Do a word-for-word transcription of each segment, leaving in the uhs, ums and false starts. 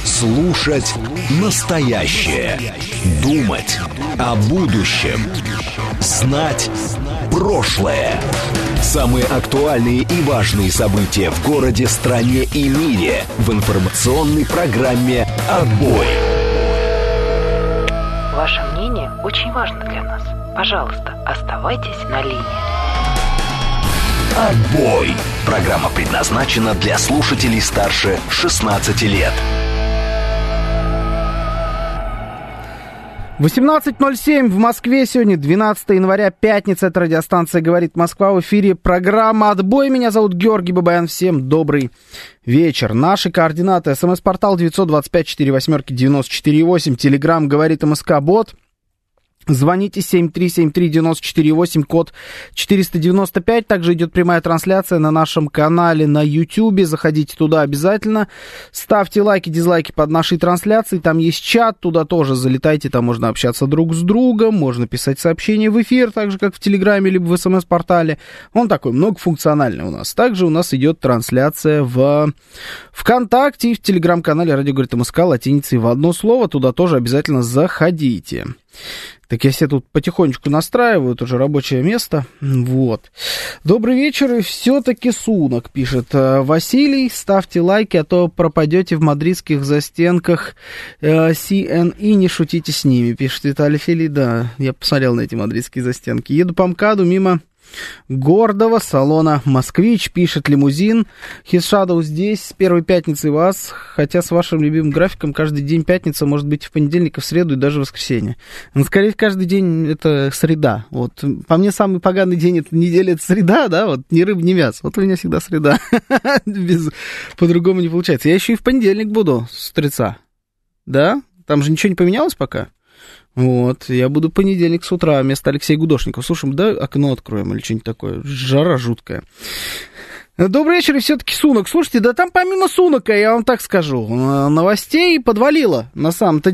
Слушать настоящее. Думать о будущем. Знать прошлое. Самые актуальные и важные события в городе, стране и мире в информационной программе «Отбой». Ваше мнение очень важно для нас. Пожалуйста, оставайтесь на линии. «Отбой». Программа предназначена для слушателей старше шестнадцати лет. восемнадцать ноль семь в Москве. Сегодня двенадцатое января, пятница. Это радиостанция «Говорит Москва». В эфире программа «Отбой». Меня зовут Георгий Бабаян. Всем добрый вечер. Наши координаты. СМС-портал девять два пять четыре восемь девять четыре восемь. Телеграм «Говорит МСК-бот». Звоните семь три семь три девять четыре восемь, код четыреста девяносто пять. Также идет прямая трансляция на нашем канале на Ютьюбе. Заходите туда обязательно. Ставьте лайки, дизлайки под нашей трансляцией. Там есть чат, туда тоже залетайте. Там можно общаться друг с другом, можно писать сообщения в эфир, так же, как в Телеграме, либо в СМС-портале. Он такой многофункциональный у нас. Также у нас идет трансляция в ВКонтакте и в Телеграм-канале «Радио говорит МСК» латиницей в одно слово. Туда тоже обязательно заходите. Так я себе тут потихонечку настраиваю, тоже рабочее место. Вот. Добрый вечер, и все-таки Сунак, пишет Василий. Ставьте лайки, а то пропадете в мадридских застенках си эн и, не шутите с ними, пишет Виталий Фили. Да, я посмотрел на эти мадридские застенки. Еду по МКАДу мимо гордого салона «Москвич», пишет лимузин. His Shadow здесь с первой пятницы вас, хотя с вашим любимым графиком каждый день пятница, может быть, в понедельник, и в среду, и даже в воскресенье. Но, скорее, каждый день это среда. Вот. По мне, самый поганый день этой недели — это среда, да, вот, ни рыб, ни мясо. Вот у меня всегда среда. Без... По-другому не получается. Я еще и в понедельник буду с утреца. Да? Там же ничего не поменялось пока? Вот, я буду понедельник с утра вместо Алексея Гудошникова. Слушай, да, окно откроем или что-нибудь такое. Жара жуткая. Добрый вечер, и все-таки Сунак. Слушайте, да там помимо Сунака, я вам так скажу, новостей подвалило на самом-то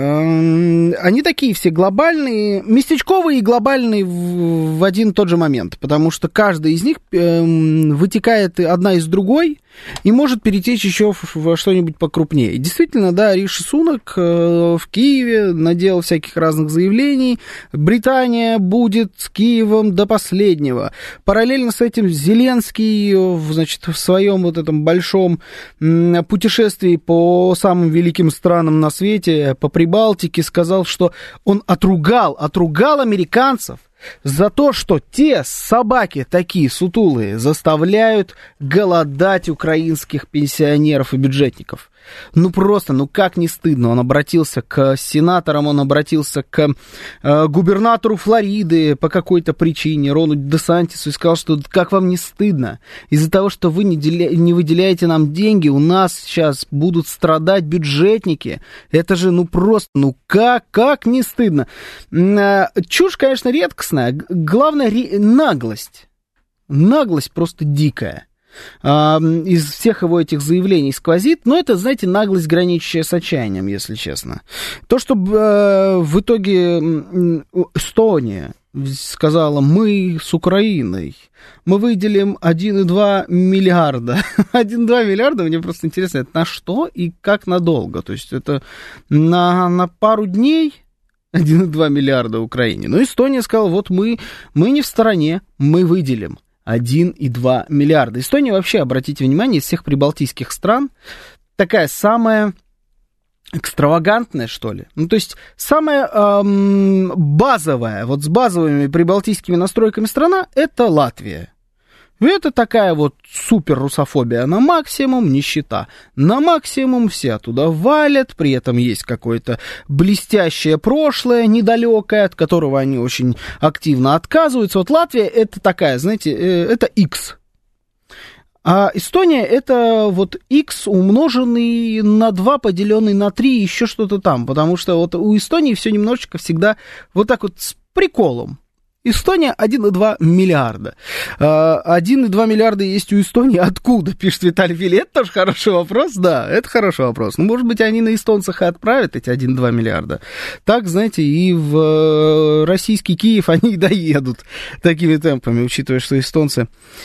деле. Они такие все глобальные, местечковые и глобальные в один и тот же момент, потому что каждая из них вытекает одна из другой и может перетечь еще во что-нибудь покрупнее. Действительно, да, Риши Сунак в Киеве наделал всяких разных заявлений. Британия будет с Киевом до последнего. Параллельно с этим Зеленский, значит, в своем вот этом большом путешествии по самым великим странам на свете, по Прибалтике, сказал, что он отругал, отругал американцев за то, что те собаки такие сутулые заставляют голодать украинских пенсионеров и бюджетников. Ну просто, ну как не стыдно. Он обратился к сенаторам, он обратился к э, губернатору Флориды по какой-то причине, Рону Десантису, и сказал, что как вам не стыдно? Из-за того, что вы не, деля... не выделяете нам деньги, у нас сейчас будут страдать бюджетники. Это же, ну просто, ну как, как не стыдно? Э, чушь, конечно, редкостная. Главное, ре... наглость. Наглость просто дикая. Из всех его этих заявлений сквозит, но это, знаете, наглость, граничащая с отчаянием, если честно. То, что э, в итоге Эстония сказала, мы с Украиной, мы выделим один и два миллиарда. один и два миллиарда, мне просто интересно, это на что и как надолго? То есть это на, на пару дней один и два миллиарда Украине. Но Эстония сказала, вот мы, мы не в стороне, мы выделим один и два миллиарда. Эстония вообще, обратите внимание, из всех прибалтийских стран такая самая экстравагантная, что ли. Ну, то есть самая эм, базовая, вот с базовыми прибалтийскими настройками страна, это Латвия. Это такая вот супер русофобия на максимум, нищета на максимум, все туда валят, при этом есть какое-то блестящее прошлое, недалекое, от которого они очень активно отказываются. Вот Латвия это такая, знаете, это X. А Эстония это вот X умноженный на два, поделенный на три, еще что-то там, потому что вот у Эстонии все немножечко всегда вот так вот с приколом. Эстония один и два миллиарда. один и два миллиарда есть у Эстонии. Откуда, пишет Виталий Фили? Это тоже хороший вопрос. Да, это хороший вопрос. Ну, может быть, они на эстонцах и отправят эти один и два миллиарда. Так, знаете, и в российский Киев они и доедут такими темпами, учитывая, что эстонцы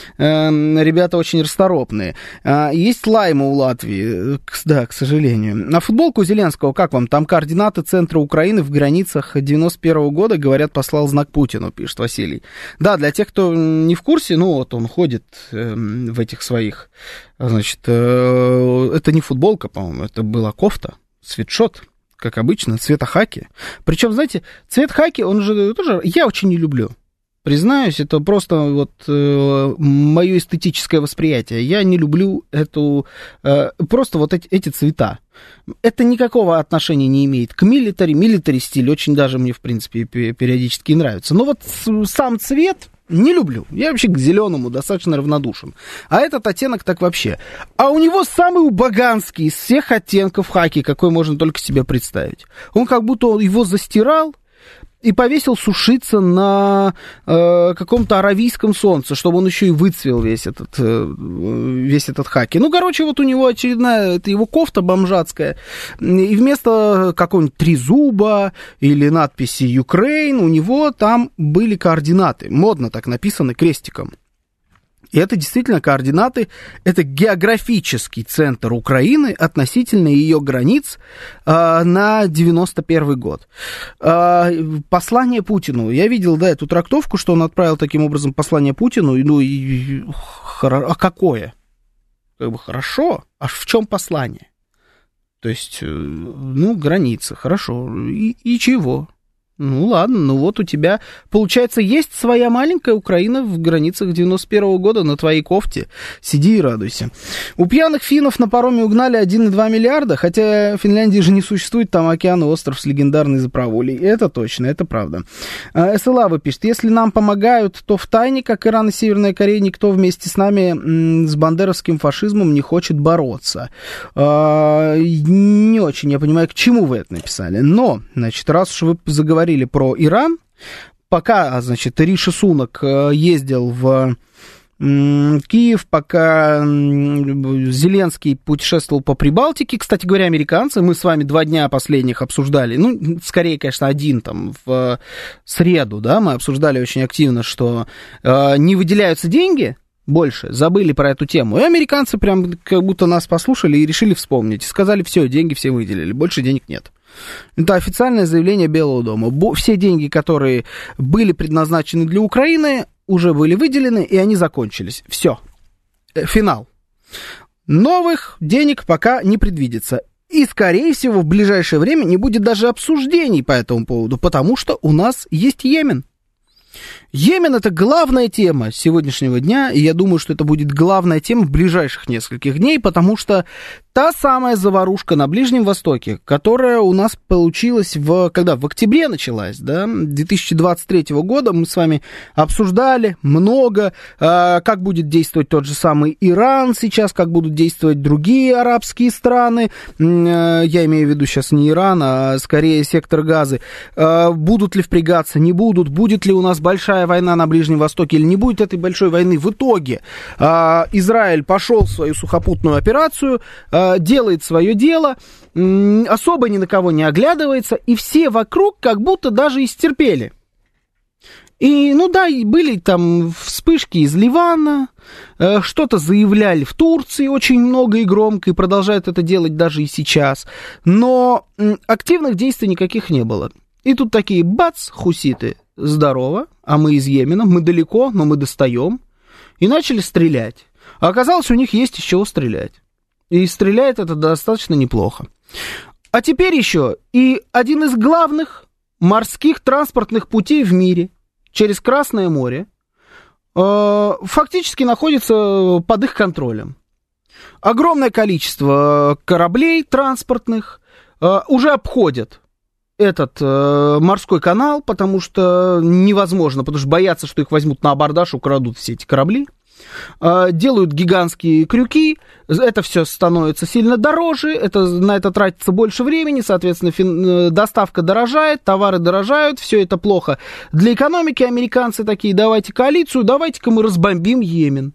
ребята очень расторопные. Есть лайма у Латвии, да, к сожалению. На футболку Зеленского, как вам? Там координаты центра Украины в границах девяносто первого года, говорят, послал знак Путину, пишет Василий. Да, для тех, кто не в курсе, ну вот он ходит э, в этих своих, значит, э, это не футболка, по-моему, это была кофта, свитшот, как обычно, цвета хаки. Причем, знаете, цвет хаки, он же тоже, я очень не люблю. Признаюсь, это просто вот э, мое эстетическое восприятие. Я не люблю эту, э, просто вот эти, эти цвета. Это никакого отношения не имеет к милитари. Милитари стиль очень даже мне, в принципе, периодически нравится. Но вот сам цвет не люблю. Я вообще к зеленому достаточно равнодушен. А этот оттенок так вообще. А у него самый убаганский из всех оттенков хаки, какой можно только себе представить. Он как будто он его застирал и повесил сушиться на э, каком-то аравийском солнце, чтобы он еще и выцвел весь этот, э, весь этот хаки. Ну, короче, вот у него очередная, это его кофта бомжатская, и вместо какого-нибудь трезуба или надписи «Ukraine» у него там были координаты, модно так написаны крестиком. И это действительно координаты, это географический центр Украины относительно ее границ э, на девяносто первый год. Э, послание Путину. Я видел, да, эту трактовку, что он отправил таким образом послание Путину. Ну, и, а какое? Как бы хорошо. А в чем послание? То есть, ну, граница, хорошо. И, и чего? Ну, ладно, ну вот у тебя, получается, есть своя маленькая Украина в границах девяносто первого года на твоей кофте. Сиди и радуйся. У пьяных финнов на пароме угнали один и два миллиарда, хотя в Финляндии же не существует, там океан и остров с легендарной заправолей. Это точно, это правда. СЛА пишет, если нам помогают, то втайне, как Иран и Северная Корея, никто вместе с нами с бандеровским фашизмом не хочет бороться. Не очень я понимаю, к чему вы это написали. Но, значит, раз уж вы заговорили про Иран, пока, значит, Риши Сунак ездил в Киев, пока Зеленский путешествовал по Прибалтике, кстати говоря, американцы, мы с вами два дня последних обсуждали, ну, скорее, конечно, один там в среду, да, мы обсуждали очень активно, что э, не выделяются деньги больше, забыли про эту тему, и американцы прям как будто нас послушали и решили вспомнить, и сказали, все, деньги все выделили, больше денег нет. Это официальное заявление Белого дома. Все деньги, которые были предназначены для Украины, уже были выделены, и они закончились. Все. Финал. Новых денег пока не предвидится. И, скорее всего, в ближайшее время не будет даже обсуждений по этому поводу, потому что у нас есть Йемен. Йемен — это главная тема сегодняшнего дня, и я думаю, что это будет главная тема в ближайших нескольких дней, потому что та самая заварушка на Ближнем Востоке, которая у нас получилась в, когда в октябре началась, да, две тысячи двадцать третьего года, мы с вами обсуждали много, э, как будет действовать тот же самый Иран сейчас, как будут действовать другие арабские страны, э, я имею в виду сейчас не Иран, а скорее сектор Газы, э, будут ли впрягаться, не будут, будет ли у нас большая война на Ближнем Востоке или не будет этой большой войны. В итоге э, Израиль пошел в свою сухопутную операцию, э, делает свое дело, э, особо ни на кого не оглядывается, и все вокруг как будто даже истерпели. И, ну да, были там вспышки из Ливана, э, что-то заявляли в Турции очень много и громко, и продолжают это делать даже и сейчас. Но э, активных действий никаких не было. И тут такие, бац, хуситы, здорово, а мы из Йемена, мы далеко, но мы достаем. И начали стрелять. А оказалось, у них есть из чего стрелять. И стреляет это достаточно неплохо. А теперь еще и один из главных морских транспортных путей в мире через Красное море э, фактически находится под их контролем. Огромное количество кораблей транспортных э, уже обходят этот э, морской канал, потому что невозможно, потому что боятся, что их возьмут на абордаж, украдут все эти корабли. делают гигантские крюки, это все становится сильно дороже, это, на это тратится больше времени, соответственно, фин, доставка дорожает, товары дорожают, все это плохо для экономики. Американцы такие: давайте коалицию, давайте-ка мы разбомбим Йемен.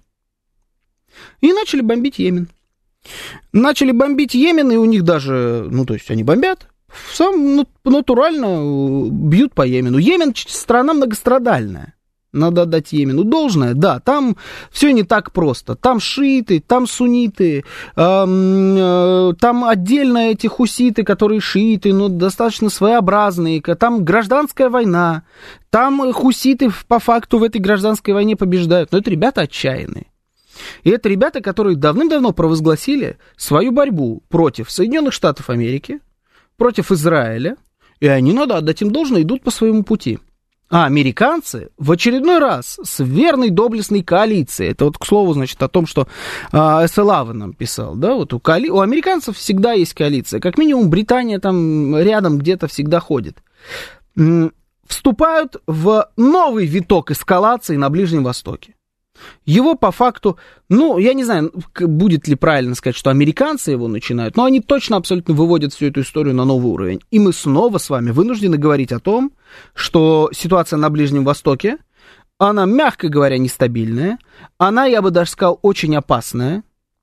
И начали бомбить Йемен. Начали бомбить Йемен, и у них даже, ну, то есть они бомбят, сам натурально бьют по Йемену. Йемен страна многострадальная. Надо отдать Йемену должное. Да, там все не так просто. Там шииты, там сунниты, эм, э, там отдельно эти хуситы, которые шииты, но достаточно своеобразные. Там гражданская война. Там хуситы по факту в этой гражданской войне побеждают. Но это ребята отчаянные. И это ребята, которые давным-давно провозгласили свою борьбу против Соединенных Штатов Америки, против Израиля. И они, надо отдать им должное, идут по своему пути. А американцы в очередной раз с верной доблестной коалицией, это вот, к слову, значит, о том, что а, эс эл а вэ нам писал, да, вот у, коали... у американцев всегда есть коалиция, как минимум Британия там рядом где-то всегда ходит, М- вступают в новый виток эскалации на Ближнем Востоке. Его по факту, ну, я не знаю, будет ли правильно сказать, что американцы его начинают, но они точно абсолютно выводят всю эту историю на новый уровень. И мы снова с вами вынуждены говорить о том, что ситуация на Ближнем Востоке, она, мягко говоря, нестабильная, она, я бы даже сказал, очень опасная.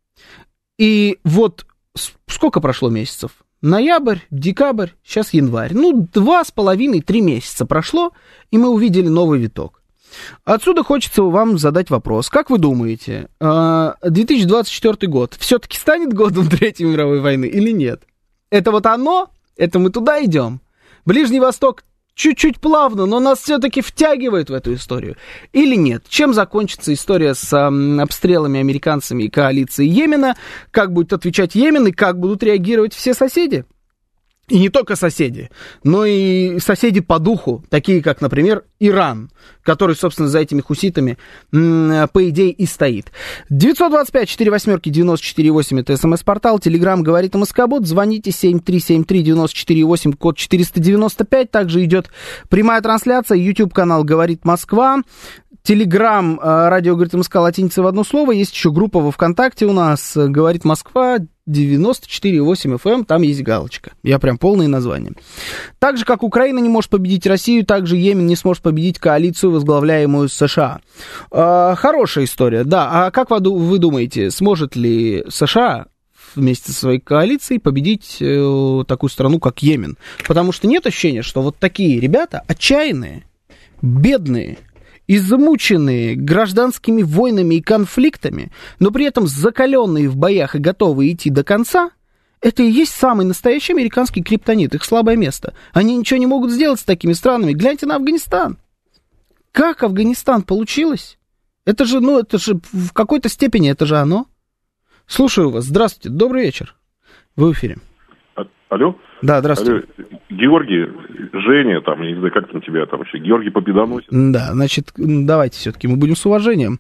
И вот сколько прошло месяцев? Ноябрь, декабрь, сейчас январь. Ну, два с половиной, три месяца прошло, и мы увидели новый виток. Отсюда хочется вам задать вопрос. Как вы думаете, две тысячи двадцать четвёртый год все-таки станет годом Третьей мировой войны или нет? Это вот оно? Это мы туда идем? Ближний Восток чуть-чуть плавно, но нас все-таки втягивает в эту историю. Или нет? Чем закончится история с э, обстрелами американцами и коалицией Йемена? Как будет отвечать Йемен и как будут реагировать все соседи? И не только соседи, но и соседи по духу, такие как, например, Иран, который, собственно, за этими хуситами, м- по идее, и стоит. девятьсот двадцать пять четыре восьмерки девяносто четыре восемь, это смс-портал, телеграм говорит МСК-бот, звоните семь три семь три девяносто четыре восемь, код четыреста девяносто пять, также идет прямая трансляция, YouTube-канал «Говорит Москва», телеграм, радио «Говорит МСК», латиница в одно слово, есть еще группа во ВКонтакте у нас «Говорит Москва», девяносто четыре восемь эф эм, там есть галочка. Я прям полное название. Так же, как Украина не может победить Россию, так же Йемен не сможет победить коалицию, возглавляемую США. Э, хорошая история, да. А как вы, вы думаете, сможет ли США вместе со своей коалицией победить э, такую страну, как Йемен? Потому что нет ощущения, что вот такие ребята отчаянные, бедные, измученные гражданскими войнами и конфликтами, но при этом закаленные в боях и готовые идти до конца, это и есть самый настоящий американский криптонит, их слабое место. Они ничего не могут сделать с такими странами. Гляньте на Афганистан. Как Афганистан получилось? Это же, ну, это же в какой-то степени, это же оно. Слушаю вас. Здравствуйте. Добрый вечер. Вы в эфире. Алло? Да, здравствуйте. Алло. Георгий, Женя, там, я не знаю, как там тебя там вообще, Георгий Победоносец. Да, значит, давайте все-таки мы будем с уважением.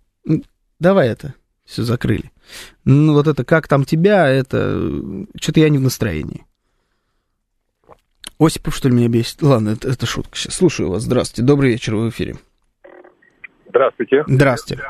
Давай это, все закрыли. Ну, вот это, как там тебя, это, что-то я не в настроении. Осипов, что ли, меня бесит? Ладно, это, это шутка сейчас. Слушаю вас, здравствуйте, добрый вечер, вы в эфире. Здравствуйте. Здравствуйте.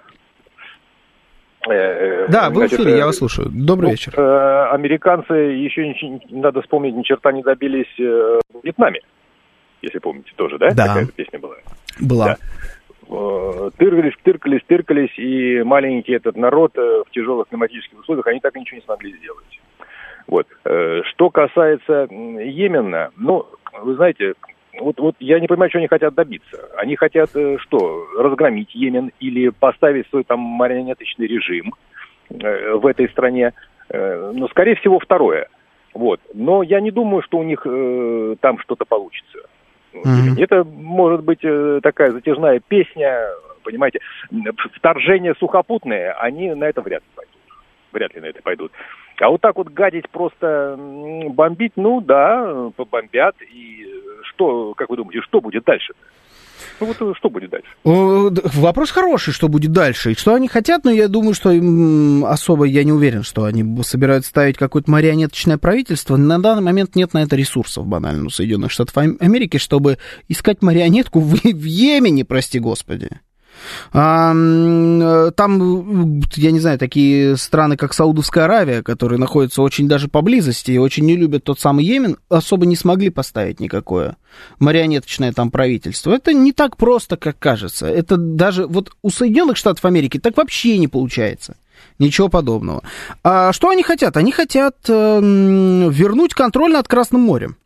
Да, вы в эфире, я вас слушаю. Добрый ну, вечер. Э, американцы еще, не, надо вспомнить, ни черта не добились э, в Вьетнаме, если помните, тоже, да? Да. Такая песня была. Была. Да. Э, тыркались, тыркались, тыркались, и маленький этот народ э, в тяжелых климатических условиях, они так и ничего не смогли сделать. Вот. Э, что касается Йемена, ну, вы знаете... Вот, вот я не понимаю, что они хотят добиться. Они хотят э, что, разгромить Йемен или поставить свой там марионеточный режим э, в этой стране. Э, но, скорее всего, второе. Вот. Но я не думаю, что у них э, там что-то получится. Mm-hmm. Это может быть э, такая затяжная песня, понимаете. Вторжение сухопутное, они на это вряд ли пойдут. Вряд ли на это пойдут. А вот так вот гадить, просто бомбить, ну да, побомбят. И что, как вы думаете, что будет дальше? Ну вот что будет дальше? Вопрос хороший, что будет дальше. И что они хотят, но я думаю, что им особо, я не уверен, что они собираются ставить какое-то марионеточное правительство. На данный момент нет на это ресурсов, банально, у Соединенных Штатов Америки, чтобы искать марионетку в, в Йемене, прости господи. А, там, я не знаю, такие страны, как Саудовская Аравия, которые находятся очень даже поблизости и очень не любят тот самый Йемен, особо не смогли поставить никакое марионеточное там правительство. Это не так просто, как кажется. Это даже вот у Соединенных Штатов Америки так вообще не получается. Ничего подобного. А что они хотят? Они хотят э, вернуть контроль над Красным морем.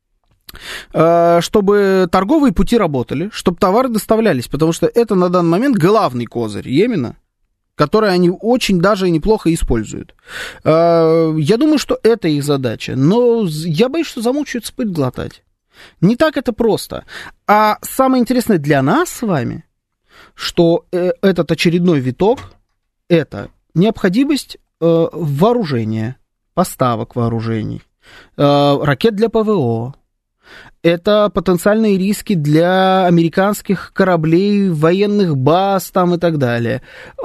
Чтобы торговые пути работали, чтобы товары доставлялись, потому что это на данный момент главный козырь Йемена, который они очень даже неплохо используют. Я думаю, что это их задача, но я боюсь, что замучаются пыль глотать. Не так это просто. А самое интересное для нас с вами, что этот очередной виток, это необходимость вооружения, поставок вооружений, ракет для ПВО. Это потенциальные риски для американских кораблей, военных баз там и так далее.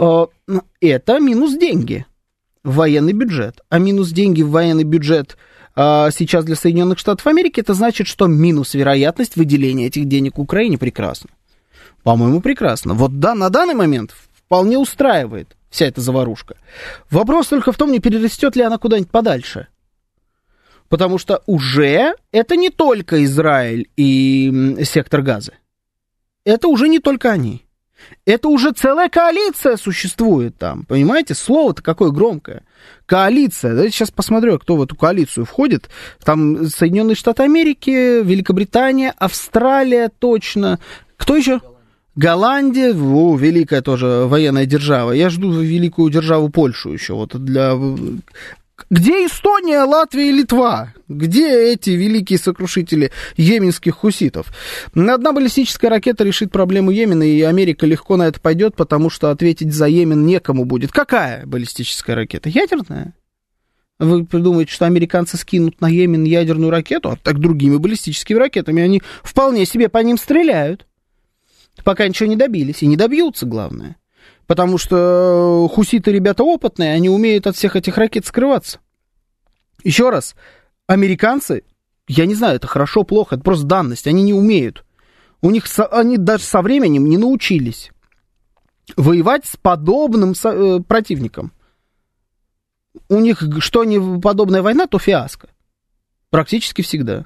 Это минус деньги в военный бюджет. А минус деньги в военный бюджет сейчас для Соединенных Штатов Америки, это значит, что минус вероятность выделения этих денег Украине прекрасно. По-моему, прекрасно. Вот да, на данный момент вполне устраивает вся эта заварушка. Вопрос только в том, не перерастет ли она куда-нибудь подальше. Потому что уже это не только Израиль и сектор Газы. Это уже не только они. Это уже целая коалиция существует там. Понимаете? Слово-то какое громкое. Коалиция. Давайте сейчас посмотрю, кто в эту коалицию входит. Там Соединенные Штаты Америки, Великобритания, Австралия точно. Кто еще? Голландия. О, великая тоже военная держава. Я жду великую державу Польшу еще. Вот для... Где Эстония, Латвия и Литва? Где эти великие сокрушители йеменских хуситов? Одна баллистическая ракета решит проблему Йемена, и Америка легко на это пойдет, потому что ответить за Йемен некому будет. Какая баллистическая ракета? Ядерная? Вы придумаете, что американцы скинут на Йемен ядерную ракету, а так другими баллистическими ракетами они вполне себе по ним стреляют, пока ничего не добились, и не добьются, главное. Потому что хуситы ребята опытные, они умеют от всех этих ракет скрываться. Еще раз, американцы, я не знаю, это хорошо, плохо, это просто данность, они не умеют. У них, они даже со временем не научились воевать с подобным со, э, противником. У них что не подобная война, то фиаско. Практически всегда.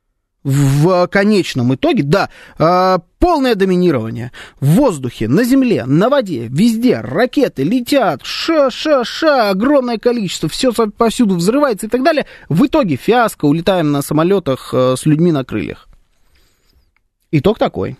В конечном итоге, да, э, полное доминирование в воздухе, на земле, на воде, везде ракеты летят, ша-ша-ша, огромное количество, все повсюду взрывается и так далее. В итоге фиаско, улетаем на самолетах э, с людьми на крыльях. Итог такой.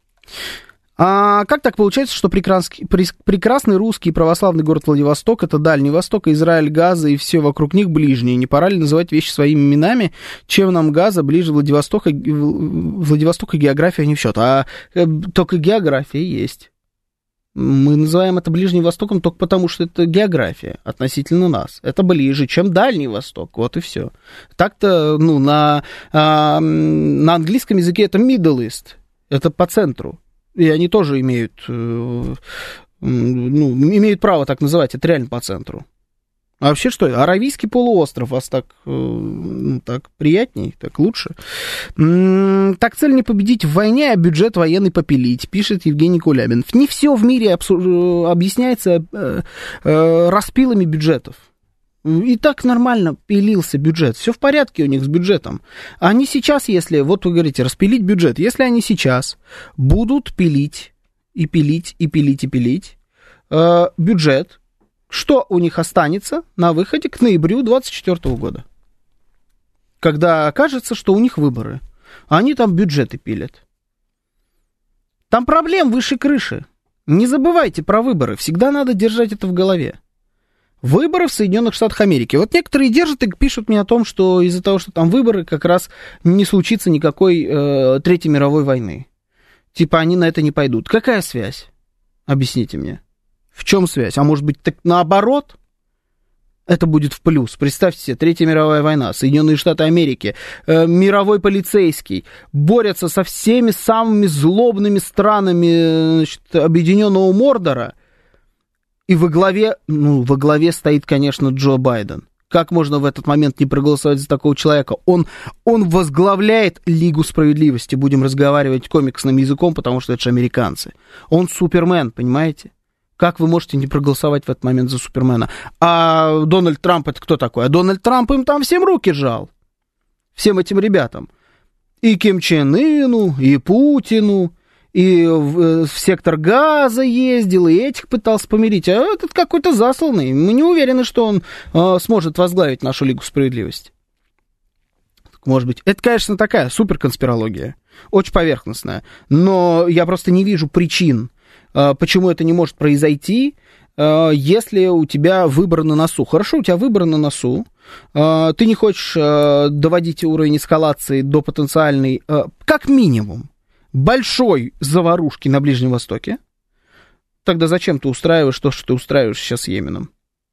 А как так получается, что прекрасный, прекрасный русский православный город Владивосток — это Дальний Восток, Израиль, Газа и все вокруг них ближние? Не пора ли называть вещи своими именами? Чем нам Газа ближе Владивостока, Владивосток и география не в счет. А только география есть. Мы называем это Ближним Востоком только потому, что это география относительно нас. Это ближе, чем Дальний Восток. Вот и все. Так-то, ну, на, на английском языке это Middle East. Это по центру. И они тоже имеют, ну, имеют право так называть, это реально по центру. А вообще что, Аравийский полуостров вас так, ну, так приятней, так лучше? Так цель не победить в войне, а бюджет военный попилить, пишет Евгений Кулябин. Не все в мире объясняется распилами бюджетов. И так нормально пилился бюджет. Все в порядке у них с бюджетом. Они сейчас, если, вот вы говорите, распилить бюджет, если они сейчас будут пилить и пилить, и пилить, и пилить э, бюджет, что у них останется на выходе к ноябрю двадцать четвёртого года? Когда окажется, что у них выборы. Они там бюджеты пилят. Там проблем выше крыши. Не забывайте про выборы. Всегда надо держать это в голове. Выборы в Соединенных Штатах Америки. Вот некоторые держат и пишут мне о том, что из-за того, что там выборы, как раз не случится никакой э, Третьей мировой войны. Типа они на это не пойдут. Какая связь? Объясните мне. В чем связь? А может быть, так наоборот? Это будет в плюс. Представьте себе, Третья мировая война, Соединенные Штаты Америки, э, мировой полицейский борются со всеми самыми злобными странами, значит, Объединенного Мордора. И во главе, ну, во главе стоит, конечно, Джо Байден. Как можно в этот момент не проголосовать за такого человека? Он, он возглавляет Лигу справедливости, будем разговаривать комиксным языком, потому что это же американцы. Он Супермен, понимаете? Как вы можете не проголосовать в этот момент за Супермена? А Дональд Трамп это кто такой? А Дональд Трамп им там всем руки жал. Всем этим ребятам. И Ким Чен Ыну, и Путину, и в, в сектор Газа ездил, и этих пытался помирить. А этот какой-то засланный. Мы не уверены, что он э, сможет возглавить нашу Лигу справедливости. Может быть. Это, конечно, такая суперконспирология. Очень поверхностная. Но я просто не вижу причин, э, почему это не может произойти, э, если у тебя выбор на носу. Хорошо, у тебя выбор на носу. Э, ты не хочешь э, доводить уровень эскалации до потенциальной, э, как минимум, большой заварушки на Ближнем Востоке. Тогда зачем ты устраиваешь то, что ты устраиваешь сейчас с Йеменом?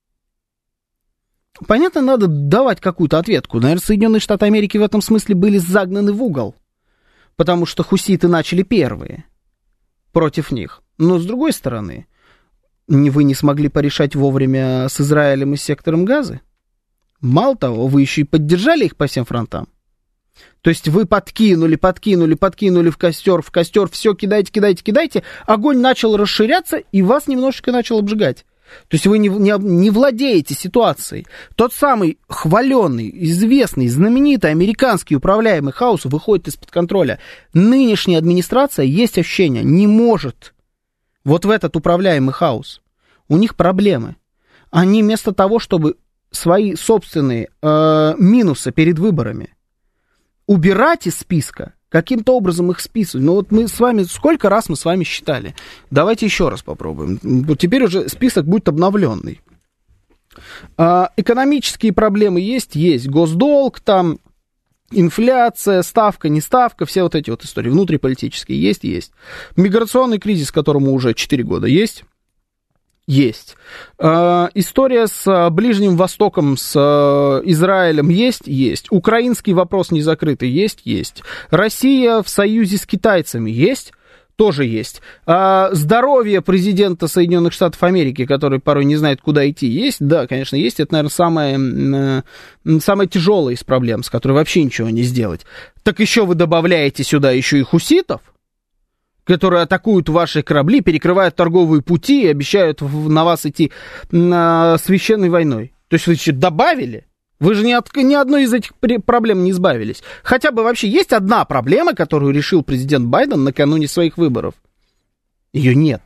Понятно, надо давать какую-то ответку. Наверное, Соединенные Штаты Америки в этом смысле были загнаны в угол, потому что хуситы начали первые против них. Но, с другой стороны, вы не смогли порешать вовремя с Израилем и с сектором Газы. Мало того, вы еще и поддержали их по всем фронтам. То есть вы подкинули, подкинули, подкинули в костер, в костер, все кидайте, кидайте, кидайте, огонь начал расширяться, и вас немножечко начал обжигать. То есть вы не, не, не владеете ситуацией. Тот самый хваленный, известный, знаменитый американский управляемый хаос выходит из-под контроля. Нынешняя администрация, есть ощущение, не может вот в этот управляемый хаос. У них проблемы. Они вместо того, чтобы свои собственные э, минусы перед выборами убирать из списка, каким-то образом их списывать. Ну вот мы с вами, сколько раз мы с вами считали? Давайте еще раз попробуем. Теперь уже список будет обновленный. А, экономические проблемы есть? Есть. Госдолг, там, инфляция, ставка, не ставка, все вот эти вот истории. Внутриполитические есть? Есть. Миграционный кризис, которому уже четыре года есть? Есть. Э, история с Ближним Востоком, с э, Израилем есть? Есть. Украинский вопрос не закрытый есть? Есть. Россия в союзе с китайцами есть? Тоже есть. Э, здоровье президента Соединенных Штатов Америки, который порой не знает, куда идти, есть? Да, конечно, есть. Это, наверное, самое, э, самое тяжелое из проблем, с которой вообще ничего не сделать. Так еще вы добавляете сюда еще и хуситов, которые атакуют ваши корабли, перекрывают торговые пути и обещают на вас идти на священной войной. То есть вы еще добавили? Вы же ни от ни одной из этих проблем не избавились. Хотя бы вообще есть одна проблема, которую решил президент Байден накануне своих выборов. Ее нет.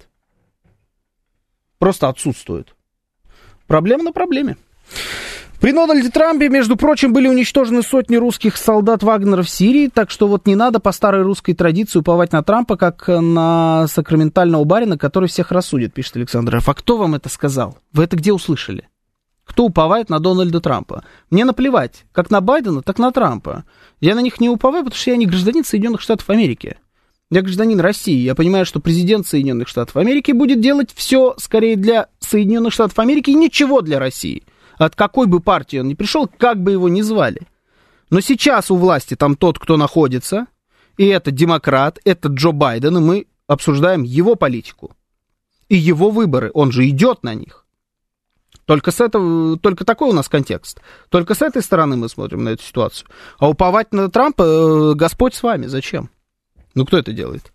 Просто отсутствует. Проблема на проблеме. При Дональде Трампе, между прочим, были уничтожены сотни русских солдат Вагнера в Сирии, так что вот не надо по старой русской традиции уповать на Трампа, как на сакраментального барина, который всех рассудит, пишет Александр Ф. А кто вам это сказал? Вы это где услышали? Кто уповает на Дональда Трампа? Мне наплевать, как на Байдена, так на Трампа. Я на них не уповаю, потому что я не гражданин Соединенных Штатов Америки. Я гражданин России. Я понимаю, что президент Соединенных Штатов Америки будет делать все скорее для Соединенных Штатов Америки и ничего для России. От какой бы партии он ни пришел, как бы его ни звали. Но сейчас у власти там тот, кто находится, и это демократ, это Джо Байден, и мы обсуждаем его политику. И его выборы, он же идет на них. Только, с этого, только такой у нас контекст. Только с этой стороны мы смотрим на эту ситуацию. А уповать на Трампа, Господь с вами, зачем? Ну, кто это делает?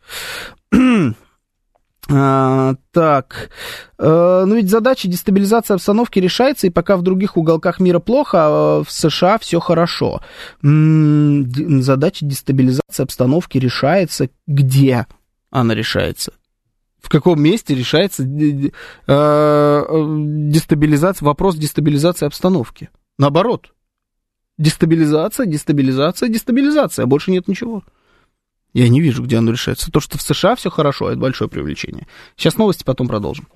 А, так, э, ну ведь задача дестабилизации обстановки решается, и пока в других уголках мира плохо, а в США все хорошо. М-м, задача дестабилизации обстановки решается где она решается? В каком месте решается э, дестабилизация, вопрос дестабилизации обстановки? Наоборот. Дестабилизация, дестабилизация, дестабилизация, больше нет ничего. Я не вижу, где оно решается. То, что в США все хорошо, это большое привлечение. Сейчас новости, потом продолжим.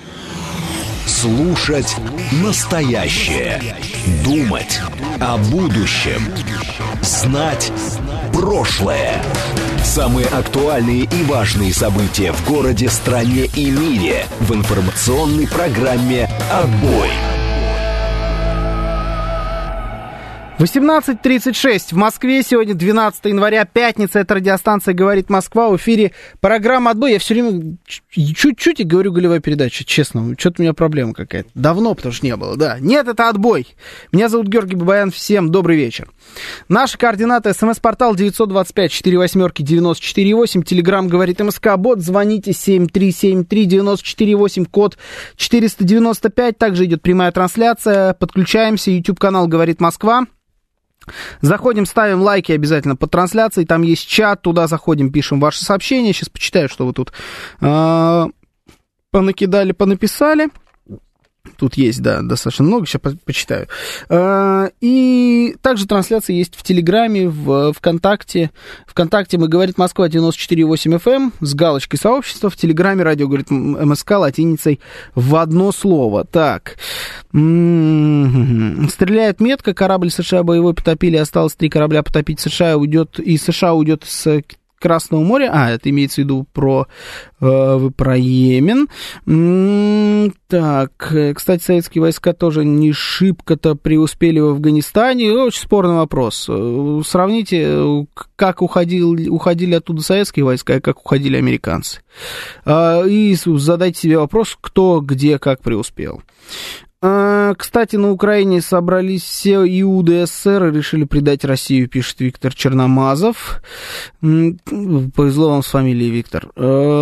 Слушать настоящее. Думать о будущем. Знать прошлое. Самые актуальные и важные события в городе, стране и мире в информационной программе «Отбой». восемнадцать тридцать шесть в Москве. Сегодня двенадцатое января, пятница. Это радиостанция «Говорит Москва». В эфире программа «Отбой». Я все время чуть-чуть и говорю голевая передача, честно. Что-то у меня проблема какая-то. Давно, потому что не было, да. Нет, это «Отбой». Меня зовут Георгий Бабаян. Всем добрый вечер. Наши координаты. СМС-портал девять два пять четыре восемь девяносто четыре восемь. Телеграм «Говорит МСК». Бот. Звоните семь три семь три девяносто четыре восемь. Код четыреста девяносто пять. Также идет прямая трансляция. Подключаемся. YouTube-канал «Говорит Москва». Заходим, ставим лайки обязательно под трансляцией. Там есть чат, туда заходим, пишем ваши сообщения. Сейчас почитаю, что вы тут э, понакидали, понаписали. Тут есть, да, достаточно много, сейчас по- почитаю. Э, и также трансляция есть в Телеграме, в ВКонтакте. ВКонтакте мы «Говорит Москва» девяносто четыре восемь эф эм с галочкой сообщества. В Телеграме радио «Говорит МСК» латиницей в одно слово. Так. М-м-м. Стреляет метко, корабль США боевой потопили, осталось три корабля потопить. США уйдет, и США уйдет с Красного моря. А, это имеется в виду про, э, про Йемен. М-м, так, кстати, советские войска тоже не шибко-то преуспели в Афганистане. Очень спорный вопрос. Сравните, как уходил, уходили оттуда советские войска и как уходили американцы. И задайте себе вопрос, кто, где, как преуспел. Кстати, на Украине собрались все иуды СССР и решили предать Россию, пишет Виктор Черномазов. Повезло вам с фамилией, Виктор.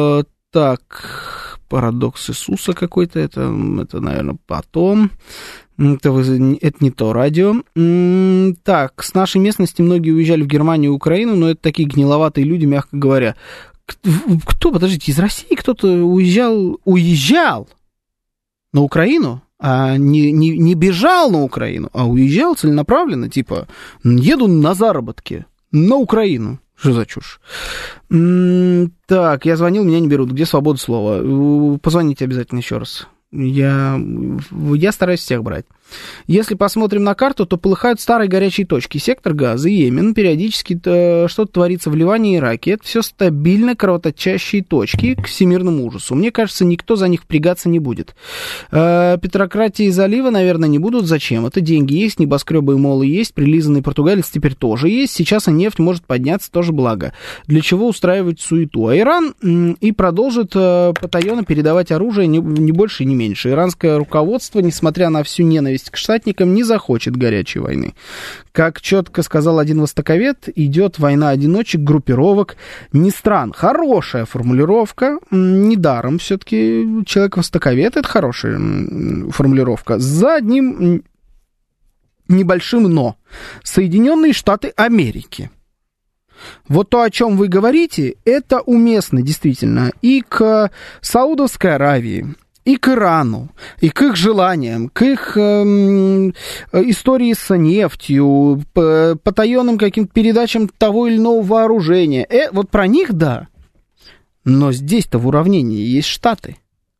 Так, парадокс Иисуса какой-то, это, это наверное, потом. Это, вы, это не то радио. Так, с нашей местности многие уезжали в Германию и Украину, но это такие гниловатые люди, мягко говоря. Кто, подождите, из России кто-то уезжал, уезжал на Украину? А не, не, не бежал на Украину, а уезжал целенаправленно, типа, еду на заработки на Украину. Что за чушь? М-м- так, я звонил, меня не берут. Где свобода слова? Позвоните обязательно еще раз. Я, я стараюсь всех брать. Если посмотрим на карту, то полыхают старые горячие точки. Сектор Газа, Йемен, периодически что-то творится в Ливане и Ираке. Это все стабильно кровоточащие точки к всемирному ужасу. Мне кажется, никто за них впрягаться не будет. Петрократии залива, наверное, не будут. Зачем? Это деньги есть, небоскребы и молы есть, прилизанный португалец теперь тоже есть. Сейчас и нефть может подняться, тоже благо. Для чего устраивать суету? А Иран и продолжит потаенно передавать оружие не, не больше и не меньше. Иранское руководство, несмотря на всю ненависть к штатникам, не захочет горячей войны. Как четко сказал один востоковед, идет война одиночек, группировок, не стран. Хорошая формулировка. Недаром все-таки человек-востоковед — это хорошая формулировка. За одним небольшим «но». Соединенные Штаты Америки. Вот то, о чем вы говорите, это уместно действительно и к Саудовской Аравии, и к Ирану, и к их желаниям, к их э, истории с нефтью, по потаенным каким-то передачам того или иного вооружения. Э, вот про них да. Но здесь-то в уравнении есть Штаты.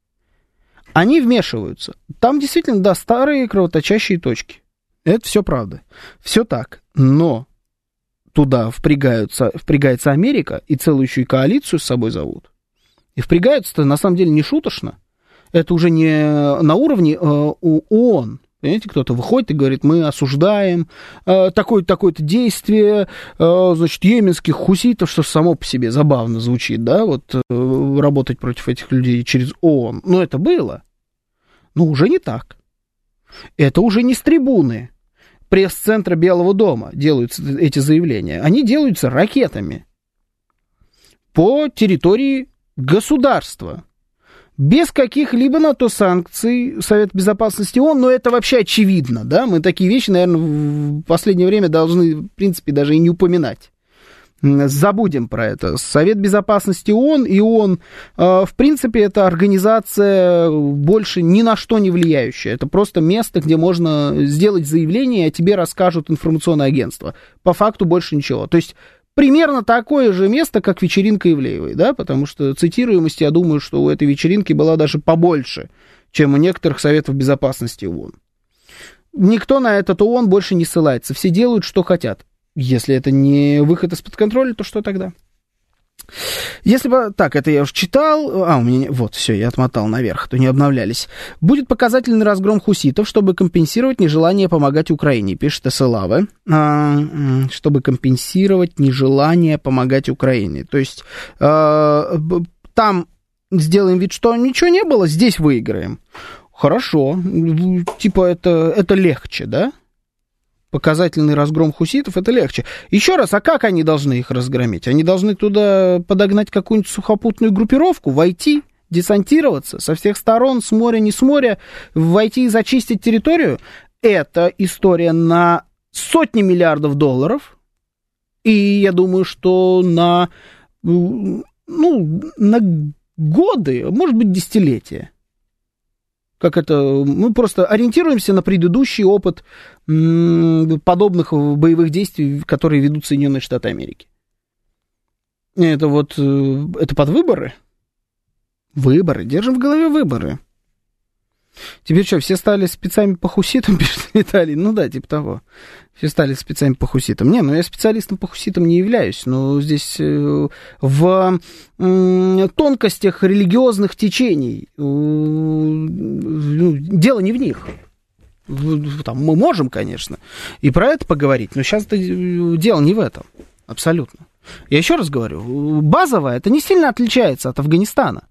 Они вмешиваются. Там действительно, да, старые кровоточащие точки. Это все правда. Все так. Но туда впрягаются, впрягается Америка, и целую еще и коалицию с собой зовут. И впрягаются-то на самом деле не шуточно. Это уже не на уровне э, ООН. Понимаете, кто-то выходит и говорит, мы осуждаем э, такое-то, такое-то действие, э, значит, йеменских хуситов, что само по себе забавно звучит, да, вот э, работать против этих людей через ООН. Но это было. Но уже не так. Это уже не с трибуны пресс-центра Белого дома делаются эти заявления. Они делаются ракетами по территории государства. Без каких-либо на то санкций Совет Безопасности ООН, но это вообще очевидно, да, мы такие вещи, наверное, в последнее время должны, в принципе, даже и не упоминать. Забудем про это. Совет Безопасности ООН и ООН, в принципе, это организация больше ни на что не влияющая. Это просто место, где можно сделать заявление, а тебе расскажут информационное агентство. По факту больше ничего. То есть примерно такое же место, как вечеринка Ивлеевой, да, потому что цитируемость, я думаю, что у этой вечеринки была даже побольше, чем у некоторых Советов Безопасности ООН. Никто на этот ООН больше не ссылается, все делают, что хотят. Если это не выход из-под контроля, то что тогда? Если бы... Так, это я уже читал. А, у меня... Вот, все, я отмотал наверх, то не обновлялись. Будет показательный разгром хуситов, чтобы компенсировать нежелание помогать Украине, пишет Эсэлаве. А, чтобы компенсировать нежелание помогать Украине. То есть а, там сделаем вид, что ничего не было, здесь выиграем. Хорошо. Типа это, это легче, да? Показательный разгром хуситов, это легче. Еще раз, а как они должны их разгромить? Они должны туда подогнать какую-нибудь сухопутную группировку, войти, десантироваться со всех сторон, с моря, не с моря, войти и зачистить территорию? Это история на сотни миллиардов долларов. И я думаю, что на, ну, на годы, может быть, десятилетия. Как это, мы просто ориентируемся на предыдущий опыт м, подобных боевых действий, которые ведут Соединенные Штаты Америки. Это вот, это под выборы? Выборы, держим в голове выборы. Теперь что, все стали спецами по хуситам, пишет Виталий? Ну да, типа того. Все стали спецами по хуситам. Не, ну я специалистом по хуситам не являюсь, но здесь э, в э, тонкостях религиозных течений э, э, дело не в них. Там, мы можем, конечно, и про это поговорить, но сейчас дело не в этом. Абсолютно. Я еще раз говорю, базовое это не сильно отличается от Афганистана.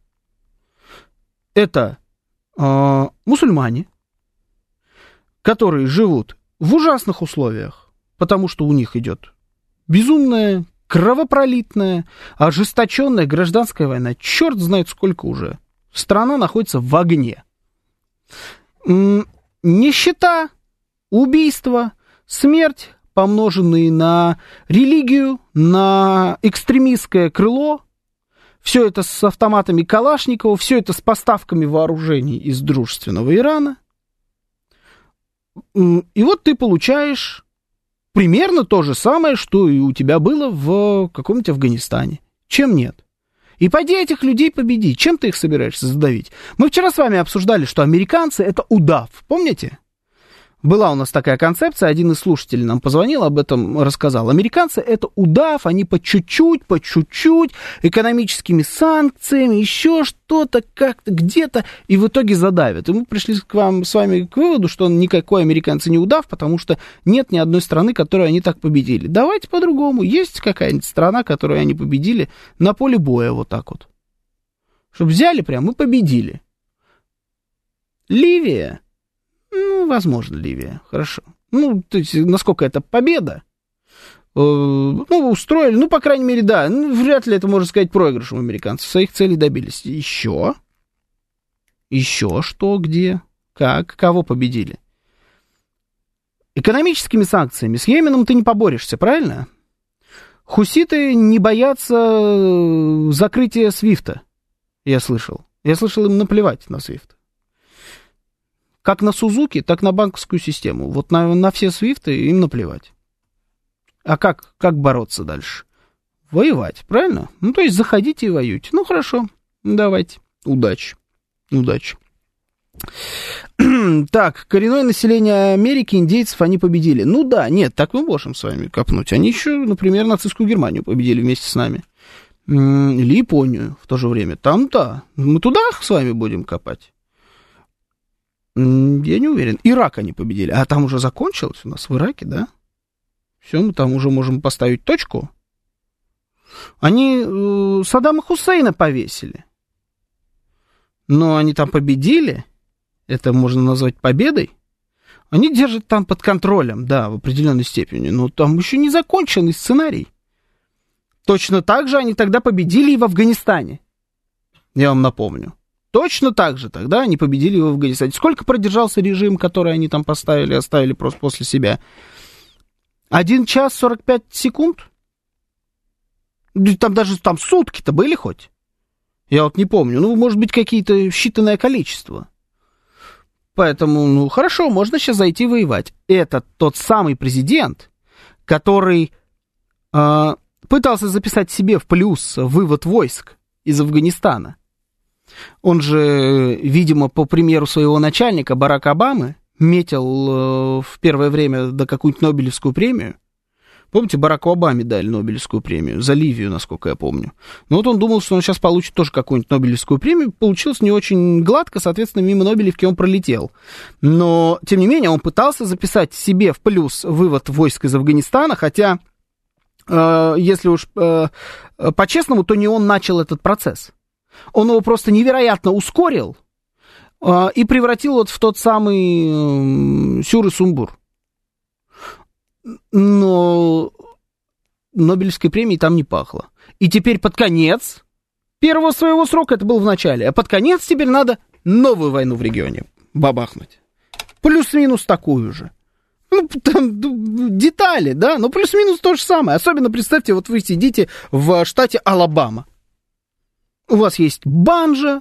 Это мусульмане, которые живут в ужасных условиях, потому что у них идет безумная, кровопролитная, ожесточенная гражданская война. Черт знает сколько уже. Страна находится в огне. Нищета, убийство, смерть, помноженные на религию, на экстремистское крыло. Все это с автоматами Калашникова, все это с поставками вооружений из дружественного Ирана. И вот ты получаешь примерно то же самое, что и у тебя было в каком-нибудь Афганистане. Чем нет? И пойди этих людей победи. Чем ты их собираешься задавить? Мы вчера с вами обсуждали, что американцы — это удав. Помните? Была у нас такая концепция, один из слушателей нам позвонил, об этом рассказал. Американцы — это удав, они по чуть-чуть, по чуть-чуть, экономическими санкциями, еще что-то, как-то, где-то, и в итоге задавят. И мы пришли к вам, с вами к выводу, что никакой американцы не удав, потому что нет ни одной страны, которую они так победили. Давайте по-другому. Есть какая-нибудь страна, которую они победили на поле боя вот так вот. Чтобы взяли прям и победили. Ливия. Ну, возможно, Ливия, хорошо. Ну, то есть, насколько это победа? Э, ну, устроили, ну, по крайней мере, да. Ну, вряд ли это можно сказать проигрышем американцев. Своих целей добились. Еще? Еще что, где, как, кого победили? Экономическими санкциями с Йеменом ты не поборешься, правильно? Хуситы не боятся закрытия свифта, я слышал. Я слышал, им наплевать на свифт. Как на Сузуки, так на банковскую систему. Вот на, на все свифты им наплевать. А как, как бороться дальше? Воевать, правильно? Ну, то есть заходите и воюйте. Ну, хорошо, давайте. Удачи. Удачи. Так, коренное население Америки, индейцев, они победили. Ну да, нет, так мы можем с вами копнуть. Они еще, например, нацистскую Германию победили вместе с нами. Или Японию в то же время. Там-то. Мы туда с вами будем копать. Я не уверен. Ирак они победили. А там уже закончилось у нас в Ираке, да? Все, мы там уже можем поставить точку. Они э, Саддама Хусейна повесили. Но они там победили. Это можно назвать победой. Они держат там под контролем, да, в определенной степени. Но там еще не законченный сценарий. Точно так же они тогда победили и в Афганистане. Я вам напомню. Точно так же тогда они победили в Афганистане. Сколько продержался режим, который они там поставили, оставили просто после себя? Один час сорок пять секунд? Там даже там сутки-то были хоть? Я вот не помню. Ну, может быть, какие-то считанное количество. Поэтому, ну, хорошо, можно сейчас зайти воевать. Это тот самый президент, который э, пытался записать себе в плюс вывод войск из Афганистана. Он же, видимо, по примеру своего начальника Барака Обамы, метил э, в первое время до какую-нибудь Нобелевскую премию, Помните, Бараку Обаме дали Нобелевскую премию за Ливию, насколько я помню. Но вот он думал, что он сейчас получит тоже какую-нибудь Нобелевскую премию. Получилось не очень гладко, соответственно, мимо Нобелевки он пролетел. Но, тем не менее, он пытался записать себе в плюс вывод войск из Афганистана, хотя, э, если уж э, по-честному, то не он начал этот процесс. Он его просто невероятно ускорил э, и превратил вот в тот самый э, сюр и сумбур. Но Нобелевской премии там не пахло. И теперь под конец первого своего срока, это был в начале, а под конец теперь надо новую войну в регионе бабахнуть. Плюс-минус такую же. Ну, там детали, да, но плюс-минус то же самое. Особенно представьте, вот вы сидите в штате Алабама. У вас есть банджо,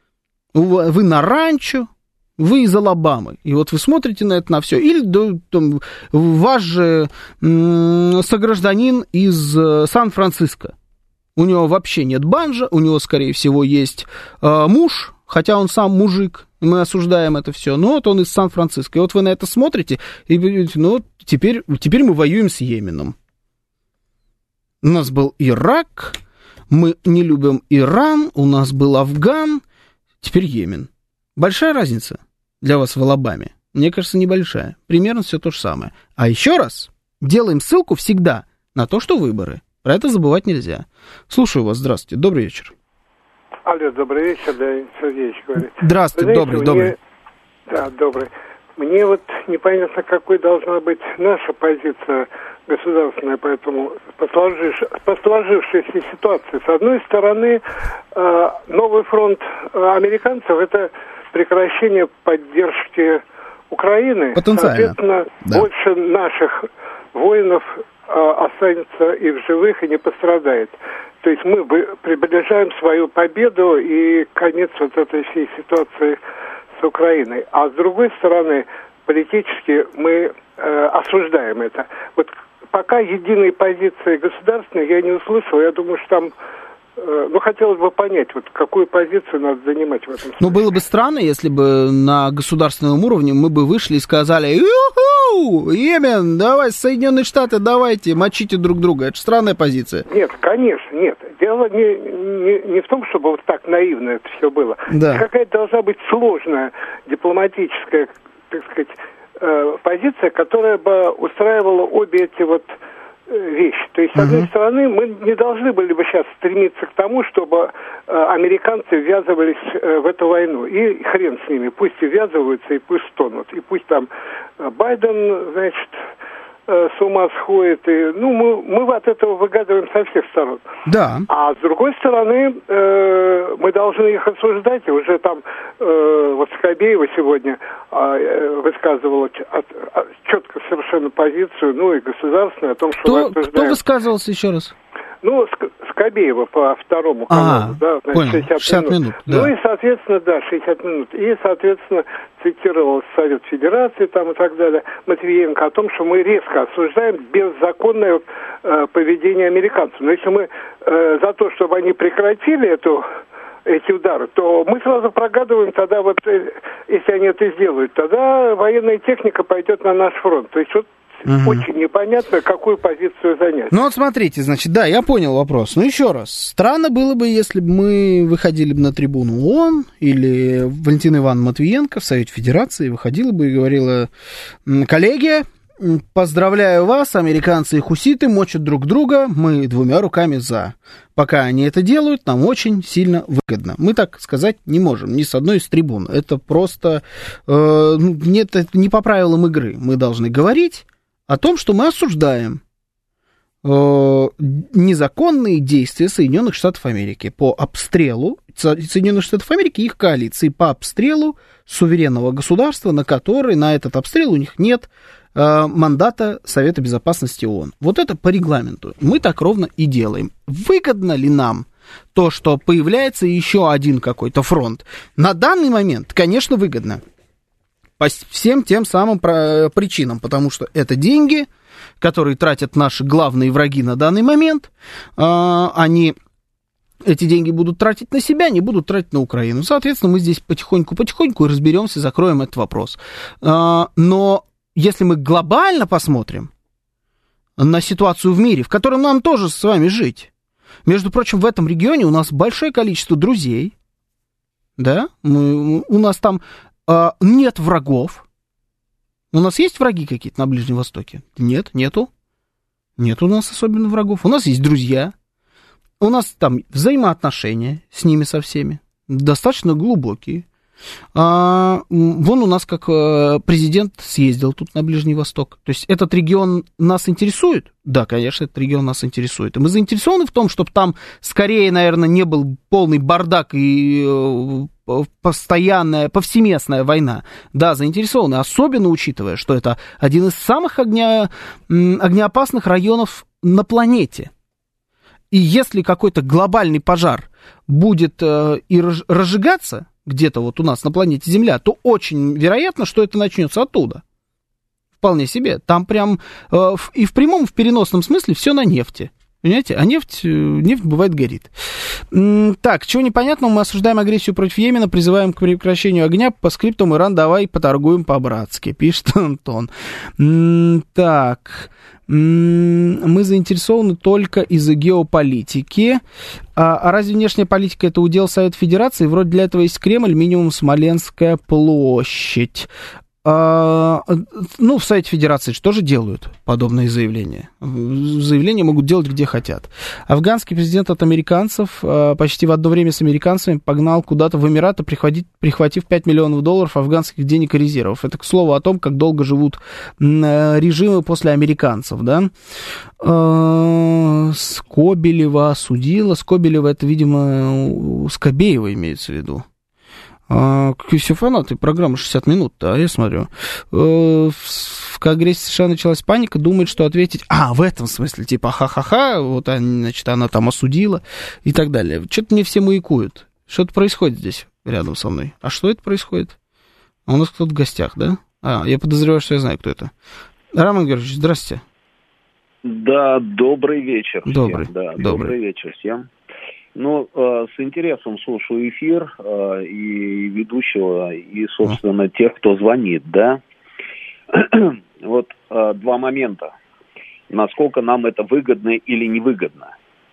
вы на ранчо, вы из Алабамы. И вот вы смотрите на это, на все. Или там, ваш же м- согражданин из э, Сан-Франциско. У него вообще нет банджо, у него, скорее всего, есть э, муж, хотя он сам мужик. Мы осуждаем это все. Но вот он из Сан-Франциско. И вот вы на это смотрите и говорите, ну, теперь, теперь мы воюем с Йеменом. У нас был Ирак, мы не любим Иран, у нас был Афган, теперь Йемен. Большая разница для вас в Алабаме? Мне кажется, небольшая. Примерно все то же самое. А еще раз, делаем ссылку всегда на то, что выборы. Про это забывать нельзя. Слушаю вас. Здравствуйте. Добрый вечер. Алло, добрый вечер, да, Сергеевич говорит. Здравствуйте, знаете, добрый, мне... добрый. Да, добрый. Мне вот непонятно, какой должна быть наша позиция государственная по этому, по, сложивш... по сложившейся ситуации. С одной стороны, новый фронт американцев – это прекращение поддержки Украины. Потенциально. Соответственно, да. Больше наших воинов останется и в живых, и не пострадает. То есть мы приближаем свою победу и конец вот этой всей ситуации с Украиной. А с другой стороны, политически мы э, осуждаем это. Вот пока единой позиции государственной я не услышал. Я думаю, что там, э, ну, хотелось бы понять, вот какую позицию надо занимать в этом случае. Ну, было бы странно, если бы на государственном уровне мы бы вышли и сказали: «Ю-ху! Йемен, давай, Соединенные Штаты, давайте, мочите друг друга». Это же странная позиция. Нет, конечно, нет. Дело не, не, не в том, чтобы вот так наивно это все было. Да. Какая-то должна быть сложная дипломатическая, так сказать, э, позиция, которая бы устраивала обе эти вот э, вещи. То есть, с одной uh-huh. стороны, мы не должны были бы сейчас стремиться к тому, чтобы э, американцы ввязывались э, в эту войну. И хрен с ними, пусть и ввязываются, и пусть стонут. И пусть там э, Байден, значит... с ума сходит. И, ну, мы, мы от этого выгадываем со всех сторон. Да. А с другой стороны, э, мы должны их осуждать. И уже там э, вот Скобеева сегодня э, высказывала от, от, четко совершенно позицию, ну и государственную, о том, что кто, мы осуждаем. Кто высказывался еще раз? Ну, Скобеева по второму каналу, а, да, значит, понял, шестьдесят, шестьдесят минут. минут. Да. Ну и, соответственно, да, шестьдесят минут. И, соответственно, цитировал Совет Федерации там и так далее, Матвиенко, о том, что мы резко осуждаем беззаконное э, поведение американцев. Но если мы э, за то, чтобы они прекратили эту эти удары, то мы сразу прогадываем тогда, вот, если они это сделают, тогда военная техника пойдет на наш фронт. То есть вот угу. очень непонятно, какую позицию занять. Ну вот смотрите, значит, да, я понял вопрос. Ну еще раз, странно было бы, если бы мы выходили бы на трибуну ООН или Валентина Ивановна Матвиенко в Совете Федерации выходила бы и говорила: коллеги, поздравляю вас, американцы и хуситы мочат друг друга, мы двумя руками за. Пока они это делают, нам очень сильно выгодно. Мы так сказать не можем, ни с одной из трибун. Это просто э, нет, это не по правилам игры. Мы должны говорить о том, что мы осуждаем э, незаконные действия Соединенных Штатов Америки по обстрелу Соединенных Штатов Америки и их коалиции, по обстрелу суверенного государства, на который, на этот обстрел у них нет э, мандата Совета Безопасности ООН. Вот это по регламенту. Мы так ровно и делаем. Выгодно ли нам то, что появляется еще один какой-то фронт? На данный момент, конечно, выгодно. По всем тем самым причинам, потому что это деньги, которые тратят наши главные враги на данный момент, они эти деньги будут тратить на себя, не будут тратить на Украину. Соответственно, мы здесь потихоньку-потихоньку разберемся, закроем этот вопрос. Но если мы глобально посмотрим, на ситуацию в мире, в котором нам тоже с вами жить. Между прочим, в этом регионе у нас большое количество друзей, да, мы, у нас там э, нет врагов. У нас есть враги какие-то на Ближнем Востоке? Нет, нету. Нет у нас особенно врагов. У нас есть друзья. У нас там взаимоотношения с ними со всеми достаточно глубокие. А, вон у нас как президент съездил тут на Ближний Восток. То есть этот регион нас интересует? Да, конечно, этот регион нас интересует. И мы заинтересованы в том, чтобы там скорее, наверное, не был полный бардак и постоянная, повсеместная война. Да, заинтересованы, особенно учитывая, что это один из самых огня, огнеопасных районов на планете. И если какой-то глобальный пожар будет э, и разжигаться где-то вот у нас на планете Земля, то очень вероятно, что это начнется оттуда. Вполне себе. Там прям э, в, и в прямом, и в переносном смысле все на нефти. Понимаете? А нефть, нефть бывает горит. Так, чего непонятного, мы осуждаем агрессию против Йемена, призываем к прекращению огня. По скриптам, Иран, давай поторгуем по-братски, пишет Антон. Так, мы заинтересованы только из-за геополитики. А, а разве внешняя политика это удел Совета Федерации? Вроде для этого есть Кремль, минимум Смоленская площадь. А, ну, в Совете Федерации же тоже делают подобные заявления. Заявления могут делать где хотят. Афганский президент от американцев а, почти в одно время с американцами погнал куда-то в Эмираты, прихватив, прихватив пять миллионов долларов афганских денег и резервов. Это, к слову, о том, как долго живут режимы после американцев, да. А, Скобелева осудила. Скобелева, это, видимо, Скобеева имеется в виду. А, какие все фанаты программы шестьдесят минут, да, я смотрю. В, в Конгрессе США началась паника, думает, что ответить... А, в этом смысле, типа, ха-ха-ха, вот, значит, она там осудила и так далее. Что-то мне все маякуют. Что-то происходит здесь, рядом со мной. А что это происходит? А у нас кто-то в гостях, да? А, я подозреваю, что я знаю, кто это. Роман Георгиевич, здравствуйте. Да, добрый вечер всем. Добрый, да, добрый. добрый вечер всем. Ну, э, с интересом слушаю эфир э, и ведущего, и, собственно, а. тех, кто звонит, да. Вот э, два момента. Насколько нам это выгодно или невыгодно.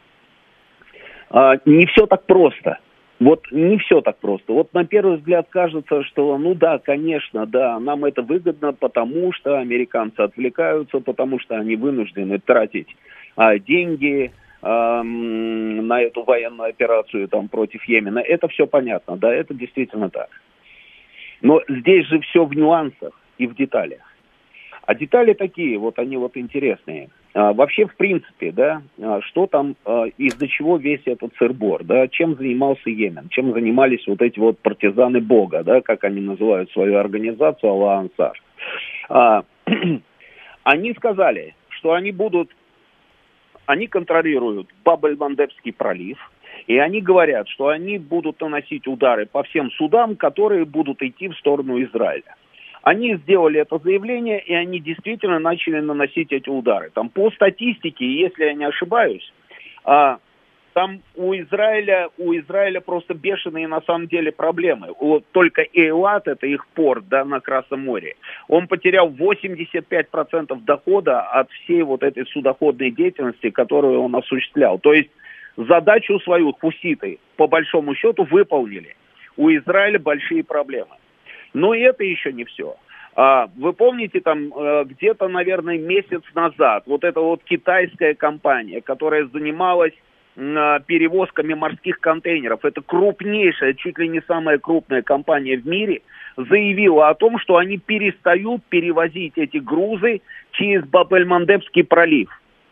Э, не все так просто. Вот не все так просто. Вот на первый взгляд кажется, что, ну да, конечно, да, нам это выгодно, потому что американцы отвлекаются, потому что они вынуждены тратить э, деньги на эту военную операцию там против Йемена. Это все понятно, да, это действительно так. Но здесь же все в нюансах и в деталях. А детали такие, вот они вот интересные. А, вообще, в принципе, да, что там, а, из-за чего весь этот сыр-бор, да, чем занимался Йемен, чем занимались вот эти вот партизаны Бога, да, как они называют свою организацию, Алла-Ансар. А, они сказали, что они будут Они контролируют Баб-эль-Мандебский пролив, и они говорят, что они будут наносить удары по всем судам, которые будут идти в сторону Израиля. Они сделали это заявление, и они действительно начали наносить эти удары. Там по статистике, если я не ошибаюсь, там у Израиля, у Израиля просто бешеные на самом деле проблемы. Вот только Эйлат, это их порт, да, на Красном море, он потерял восемьдесят пять процентов дохода от всей вот этой судоходной деятельности, которую он осуществлял. То есть задачу свою хуситы по большому счету выполнили. У Израиля большие проблемы. Но и это еще не все. Вы помните, там где-то, наверное, месяц назад вот эта вот китайская компания, которая занималась перевозками морских контейнеров, это крупнейшая, чуть ли не самая крупная компания в мире, заявила о том, что они перестают перевозить эти грузы через Баб-эль-Мандебский пролив.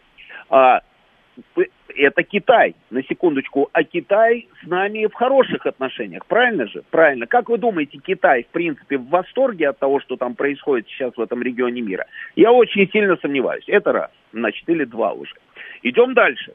Это Китай, на секундочку, а Китай с нами в хороших отношениях, правильно же? Правильно. Как вы думаете, Китай, в принципе, в восторге от того, что там происходит сейчас в этом регионе мира? Я очень сильно сомневаюсь. Это раз, значит, или два уже. Идем дальше.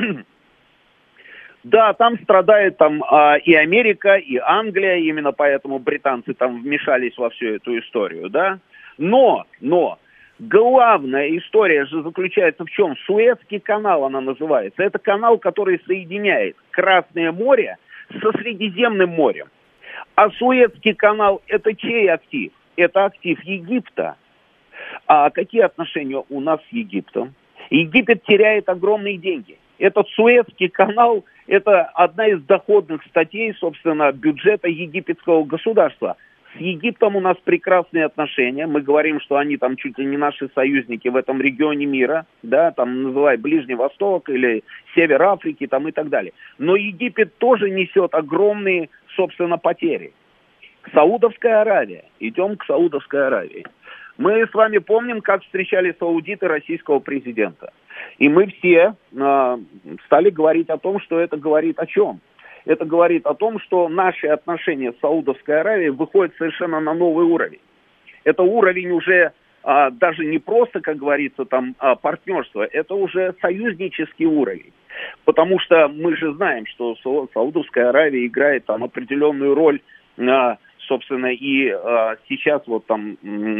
Да, там страдает там, а, и Америка, и Англия, именно поэтому британцы там вмешались во всю эту историю, да. Но, но, главная история же заключается в чем? Суэцкий канал она называется. Это канал, который соединяет Красное море со Средиземным морем. А Суэцкий канал – это чей актив? Это актив Египта. А какие отношения у нас с Египтом? Египет теряет огромные деньги. Этот Суэцкий канал – это одна из доходных статей, собственно, бюджета египетского государства. С Египтом у нас прекрасные отношения. Мы говорим, что они там чуть ли не наши союзники в этом регионе мира, да, там называй Ближний Восток или Север Африки там и так далее. Но Египет тоже несет огромные, собственно, потери. Саудовская Аравия. Идем к Саудовской Аравии. Мы с вами помним, как встречали саудиты российского президента. И мы все э, стали говорить о том, что это говорит о чем. Это говорит о том, что наши отношения с Саудовской Аравией выходят совершенно на новый уровень. Это уровень уже а, даже не просто, как говорится, там а, партнерства, это уже союзнический уровень. Потому что мы же знаем, что Саудовская Аравия играет там определенную роль, а, собственно, и а, сейчас вот там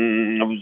в,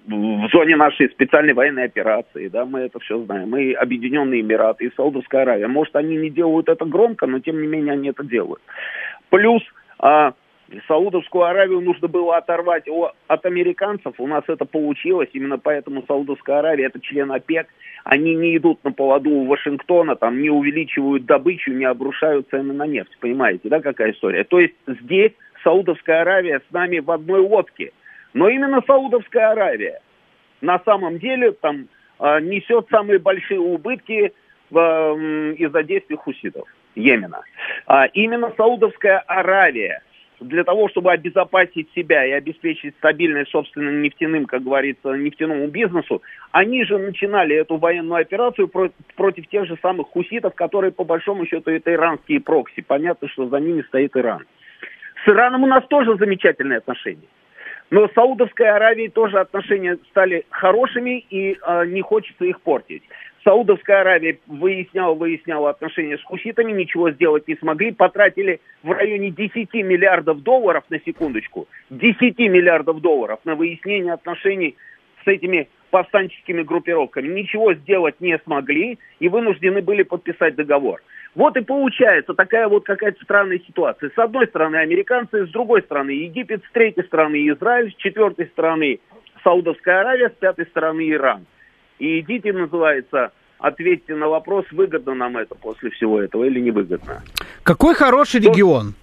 в зоне нашей специальной военной операции, да, мы это все знаем, и Объединенные Эмираты, и Саудовская Аравия. Может, они не делают это громко, но тем не менее они это делают. Плюс а, Саудовскую Аравию нужно было оторвать от американцев, у нас это получилось, именно поэтому Саудовская Аравия это член ОПЕК, они не идут на поводу у Вашингтона, там не увеличивают добычу, не обрушают цены на нефть, понимаете, да, какая история? То есть здесь Саудовская Аравия с нами в одной лодке. Но именно Саудовская Аравия на самом деле там э, несет самые большие убытки э, из-за действий хуситов Йемена. А именно Саудовская Аравия для того, чтобы обезопасить себя и обеспечить стабильность собственным нефтяным, как говорится, нефтяному бизнесу, они же начинали эту военную операцию про- против тех же самых хуситов, которые по большому счету это иранские прокси. Понятно, что за ними стоит Иран. С Ираном у нас тоже замечательные отношения. Но с Саудовской Аравией тоже отношения стали хорошими, и э, не хочется их портить. Саудовская Аравия выясняла, выясняла отношения с хуситами, ничего сделать не смогли. Потратили в районе десять миллиардов долларов, на секундочку, десять миллиардов долларов на выяснение отношений с этими повстанческими группировками. Ничего сделать не смогли и вынуждены были подписать договор. Вот и получается такая вот какая-то странная ситуация. С одной стороны американцы, с другой стороны Египет, с третьей стороны Израиль, с четвертой стороны Саудовская Аравия, с пятой стороны Иран. И идите, называется, ответьте на вопрос, выгодно нам это после всего этого или невыгодно. Какой хороший Что? регион.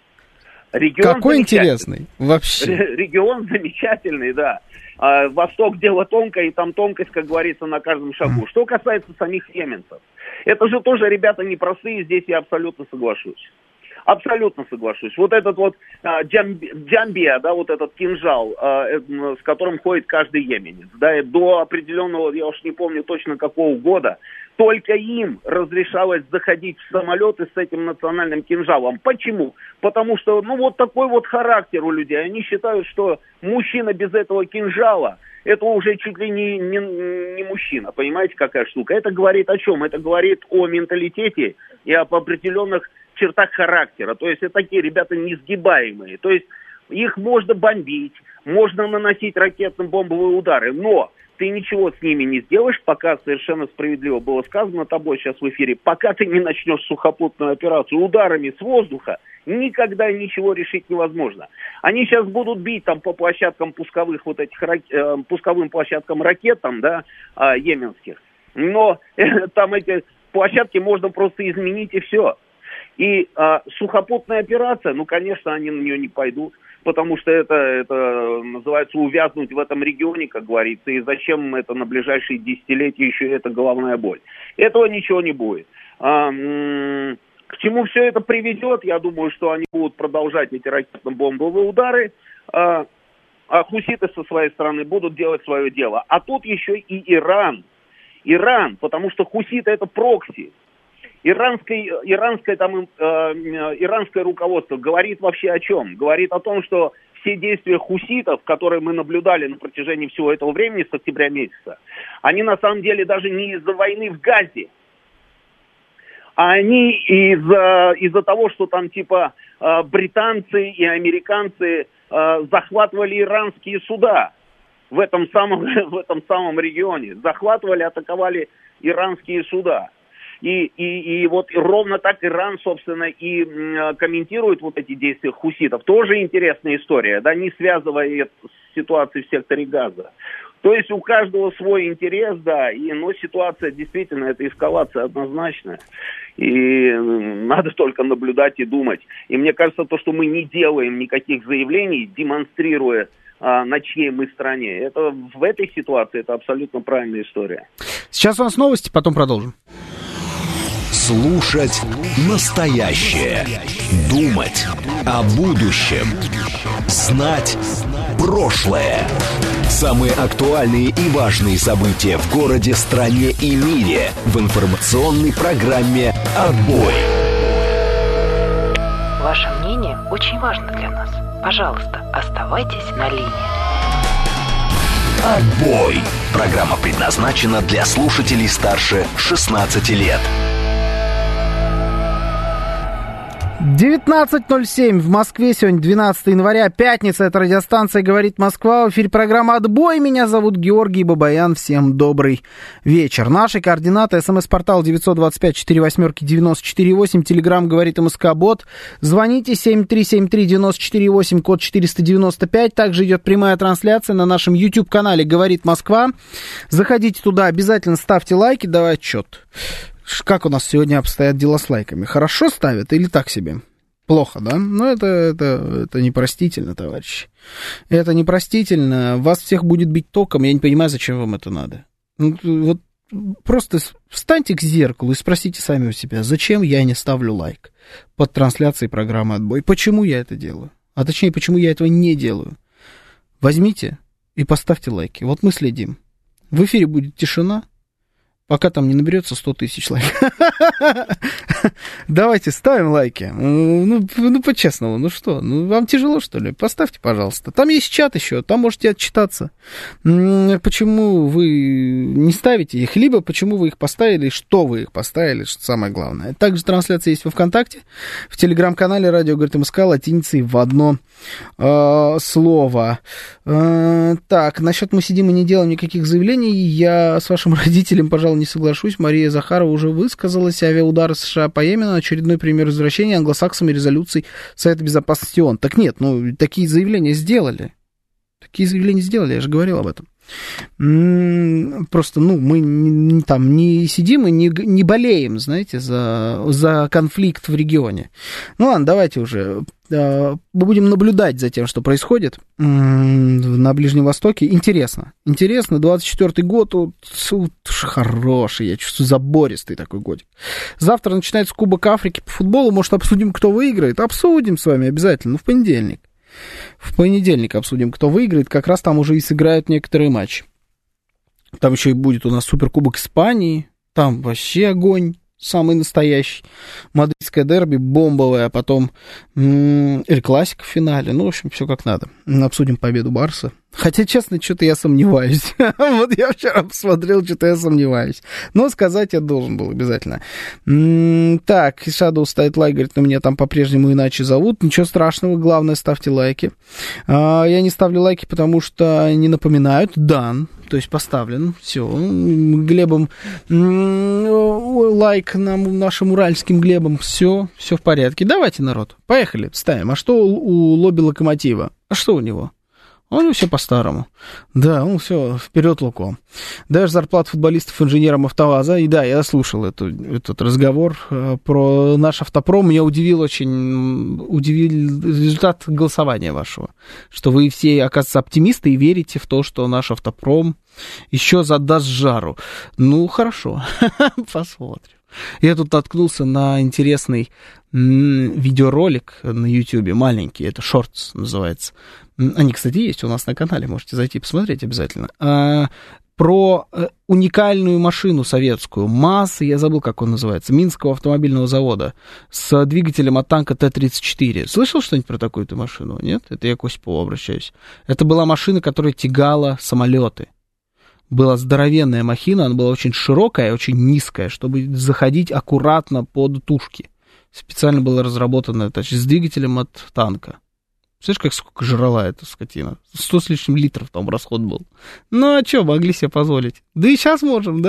Регион Какой интересный вообще. Регион замечательный, да. А, Восток дело тонкое, и там тонкость, как говорится, на каждом шагу. Mm. Что касается самих йеменцев, это же тоже ребята непростые, здесь я абсолютно соглашусь. Абсолютно соглашусь. Вот этот вот а, джамби, джамбия, да, вот этот кинжал, а, э, с которым ходит каждый йеменец, да, до определенного, я уж не помню точно какого года, только им разрешалось заходить в самолеты с этим национальным кинжалом. Почему? Потому что, ну, вот такой вот характер у людей. Они считают, что мужчина без этого кинжала, это уже чуть ли не, не, не мужчина. Понимаете, какая штука? Это говорит о чем? Это говорит о менталитете и об определенных чертах характера. То есть это такие ребята несгибаемые. То есть их можно бомбить, можно наносить ракетно-бомбовые удары, но ты ничего с ними не сделаешь, пока, совершенно справедливо было сказано тобой сейчас в эфире, пока ты не начнешь сухопутную операцию ударами с воздуха, никогда ничего решить невозможно. Они сейчас будут бить там по площадкам пусковых вот этих э, пусковым площадкам ракет там, да, э, йеменских, но э, там эти площадки можно просто изменить и все. И э, сухопутная операция, ну, конечно, они на нее не пойдут, потому что это, это называется увязнуть в этом регионе, как говорится, и зачем это на ближайшие десятилетия еще это головная боль. Этого ничего не будет. А, м- к чему все это приведет, я думаю, что они будут продолжать эти ракетно-бомбовые удары, а, а хуситы со своей стороны будут делать свое дело. А тут еще и Иран. Иран, потому что хуситы это прокси. Иранское, иранское, там, э, иранское руководство говорит вообще о чем? Говорит о том, что все действия хуситов, которые мы наблюдали на протяжении всего этого времени, с октября месяца, они на самом деле даже не из-за войны в Газе, а они из-за, из-за того, что там типа э, британцы и американцы э, захватывали иранские суда в этом самом, в этом самом регионе. Захватывали, атаковали иранские суда. И, и, и вот ровно так Иран, собственно, и м, комментирует вот эти действия хуситов. Тоже интересная история, да, не связывая это с ситуацией в секторе Газа. То есть у каждого свой интерес, да, и, но ситуация действительно, это эскалация однозначная. И надо только наблюдать и думать. И мне кажется, то, что мы не делаем никаких заявлений, демонстрируя, а, на чьей мы стороне, это в этой ситуации это абсолютно правильная история. Сейчас у нас новости, потом продолжим. Слушать настоящее. Думать о будущем. Знать прошлое. Самые актуальные и важные события в городе, стране и мире в информационной программе «Отбой». Ваше мнение очень важно для нас. Пожалуйста, оставайтесь на линии. «Отбой». Программа предназначена для слушателей старше шестнадцати лет. девятнадцать ноль семь в Москве, сегодня двенадцатое января, пятница, это радиостанция «Говорит Москва», в эфире программа «Отбой», меня зовут Георгий Бабаян, всем добрый вечер. Наши координаты: смс-портал девять два пять четыре восемь девять четыре восемь, телеграмм «Говорит МСК-бот», звоните семь три семь три девять четыре восемь, код четыреста девяносто пять, также идет прямая трансляция на нашем YouTube-канале «Говорит Москва», заходите туда, обязательно ставьте лайки, давай отчет. Как у нас сегодня обстоят дела с лайками? Хорошо ставят или так себе? Плохо, да? Ну, это, это, это непростительно, товарищи. Это непростительно. Вас всех будет бить током. Я не понимаю, зачем вам это надо. Ну, вот просто встаньте к зеркалу и спросите сами у себя, зачем я не ставлю лайк под трансляцией программы «Отбой». Почему я это делаю? А точнее, почему я этого не делаю? Возьмите и поставьте лайки. Вот мы следим. В эфире будет тишина, пока там не наберется сто тысяч лайков. Давайте ставим лайки. Ну, ну, по-честному, ну что, ну, вам тяжело, что ли? Поставьте, пожалуйста. Там есть чат еще, там можете отчитаться. Почему вы не ставите их, либо почему вы их поставили, что вы их поставили, что самое главное. Также трансляция есть во ВКонтакте, в телеграм-канале «Радио говорит МСК» латиницей в одно э, слово. Э, так, насчет «мы сидим и не делаем никаких заявлений», я с вашим родителем, пожалуй, не соглашусь. Мария Захарова уже высказалась. Авиаудары США по Йемену — очередной пример извращения англосаксами резолюций Совета Безопасности ООН. Так нет, ну, такие заявления сделали. Такие заявления сделали, я же говорил об этом. Просто, ну, мы не, там не сидим и не, не болеем, знаете, за, за конфликт в регионе. Ну ладно, давайте уже. Мы будем наблюдать за тем, что происходит на Ближнем Востоке. Интересно. Интересно. двадцать четвёртый год. Вот, хороший, я чувствую, забористый такой годик. Завтра начинается Кубок Африки по футболу. Может, обсудим, кто выиграет? Обсудим с вами обязательно. Ну, в понедельник. В понедельник обсудим, кто выиграет. Как раз там уже и сыграют некоторые матчи. Там еще и будет у нас Суперкубок Испании. Там вообще огонь. Самый настоящий. Мадридское дерби бомбовое, а потом м- Эль Классико в финале. Ну, в общем, все как надо. Обсудим победу Барса. Хотя, честно, что-то я сомневаюсь. Вот я вчера посмотрел, что-то я сомневаюсь. Но сказать я должен был обязательно. М- так, Shadow ставит лайк, говорит, но меня там по-прежнему иначе зовут. Ничего страшного, главное, ставьте лайки. А, я не ставлю лайки, потому что не напоминают. Дан, то есть поставлен. Все. Глебом м- лайк нам, нашим уральским Глебом. Все, все в порядке. Давайте, народ, поехали, ставим. А что у лобби Локомотива? А что у него? Он все по-старому. Да, он все вперед луком. Даешь зарплату футболистов инженерам АвтоВАЗа. И да, я слушал эту, этот разговор э, про наш автопром. Меня удивил очень удивил результат голосования вашего. Что вы все, оказывается, оптимисты и верите в то, что наш автопром еще задаст жару. Ну, хорошо. Посмотрим. Я тут наткнулся на интересный м- видеоролик на Ютьюбе, маленький, это Shorts называется. Они, кстати, есть у нас на канале, можете зайти посмотреть обязательно. А, про а, уникальную машину советскую, МАЗ, я забыл, как он называется, Минского автомобильного завода, с двигателем от танка Т тридцать четыре. Слышал что-нибудь про такую-то машину? Нет? Это я к Осипову обращаюсь. Это была машина, которая тягала самолеты. Была здоровенная махина, она была очень широкая, очень низкая, чтобы заходить аккуратно под тушки. Специально была разработана, точнее, с двигателем от танка. Слышишь, как сколько жрала эта скотина? Сто с лишним литров там расход был. Ну, а что, могли себе позволить? Да и сейчас можем, да?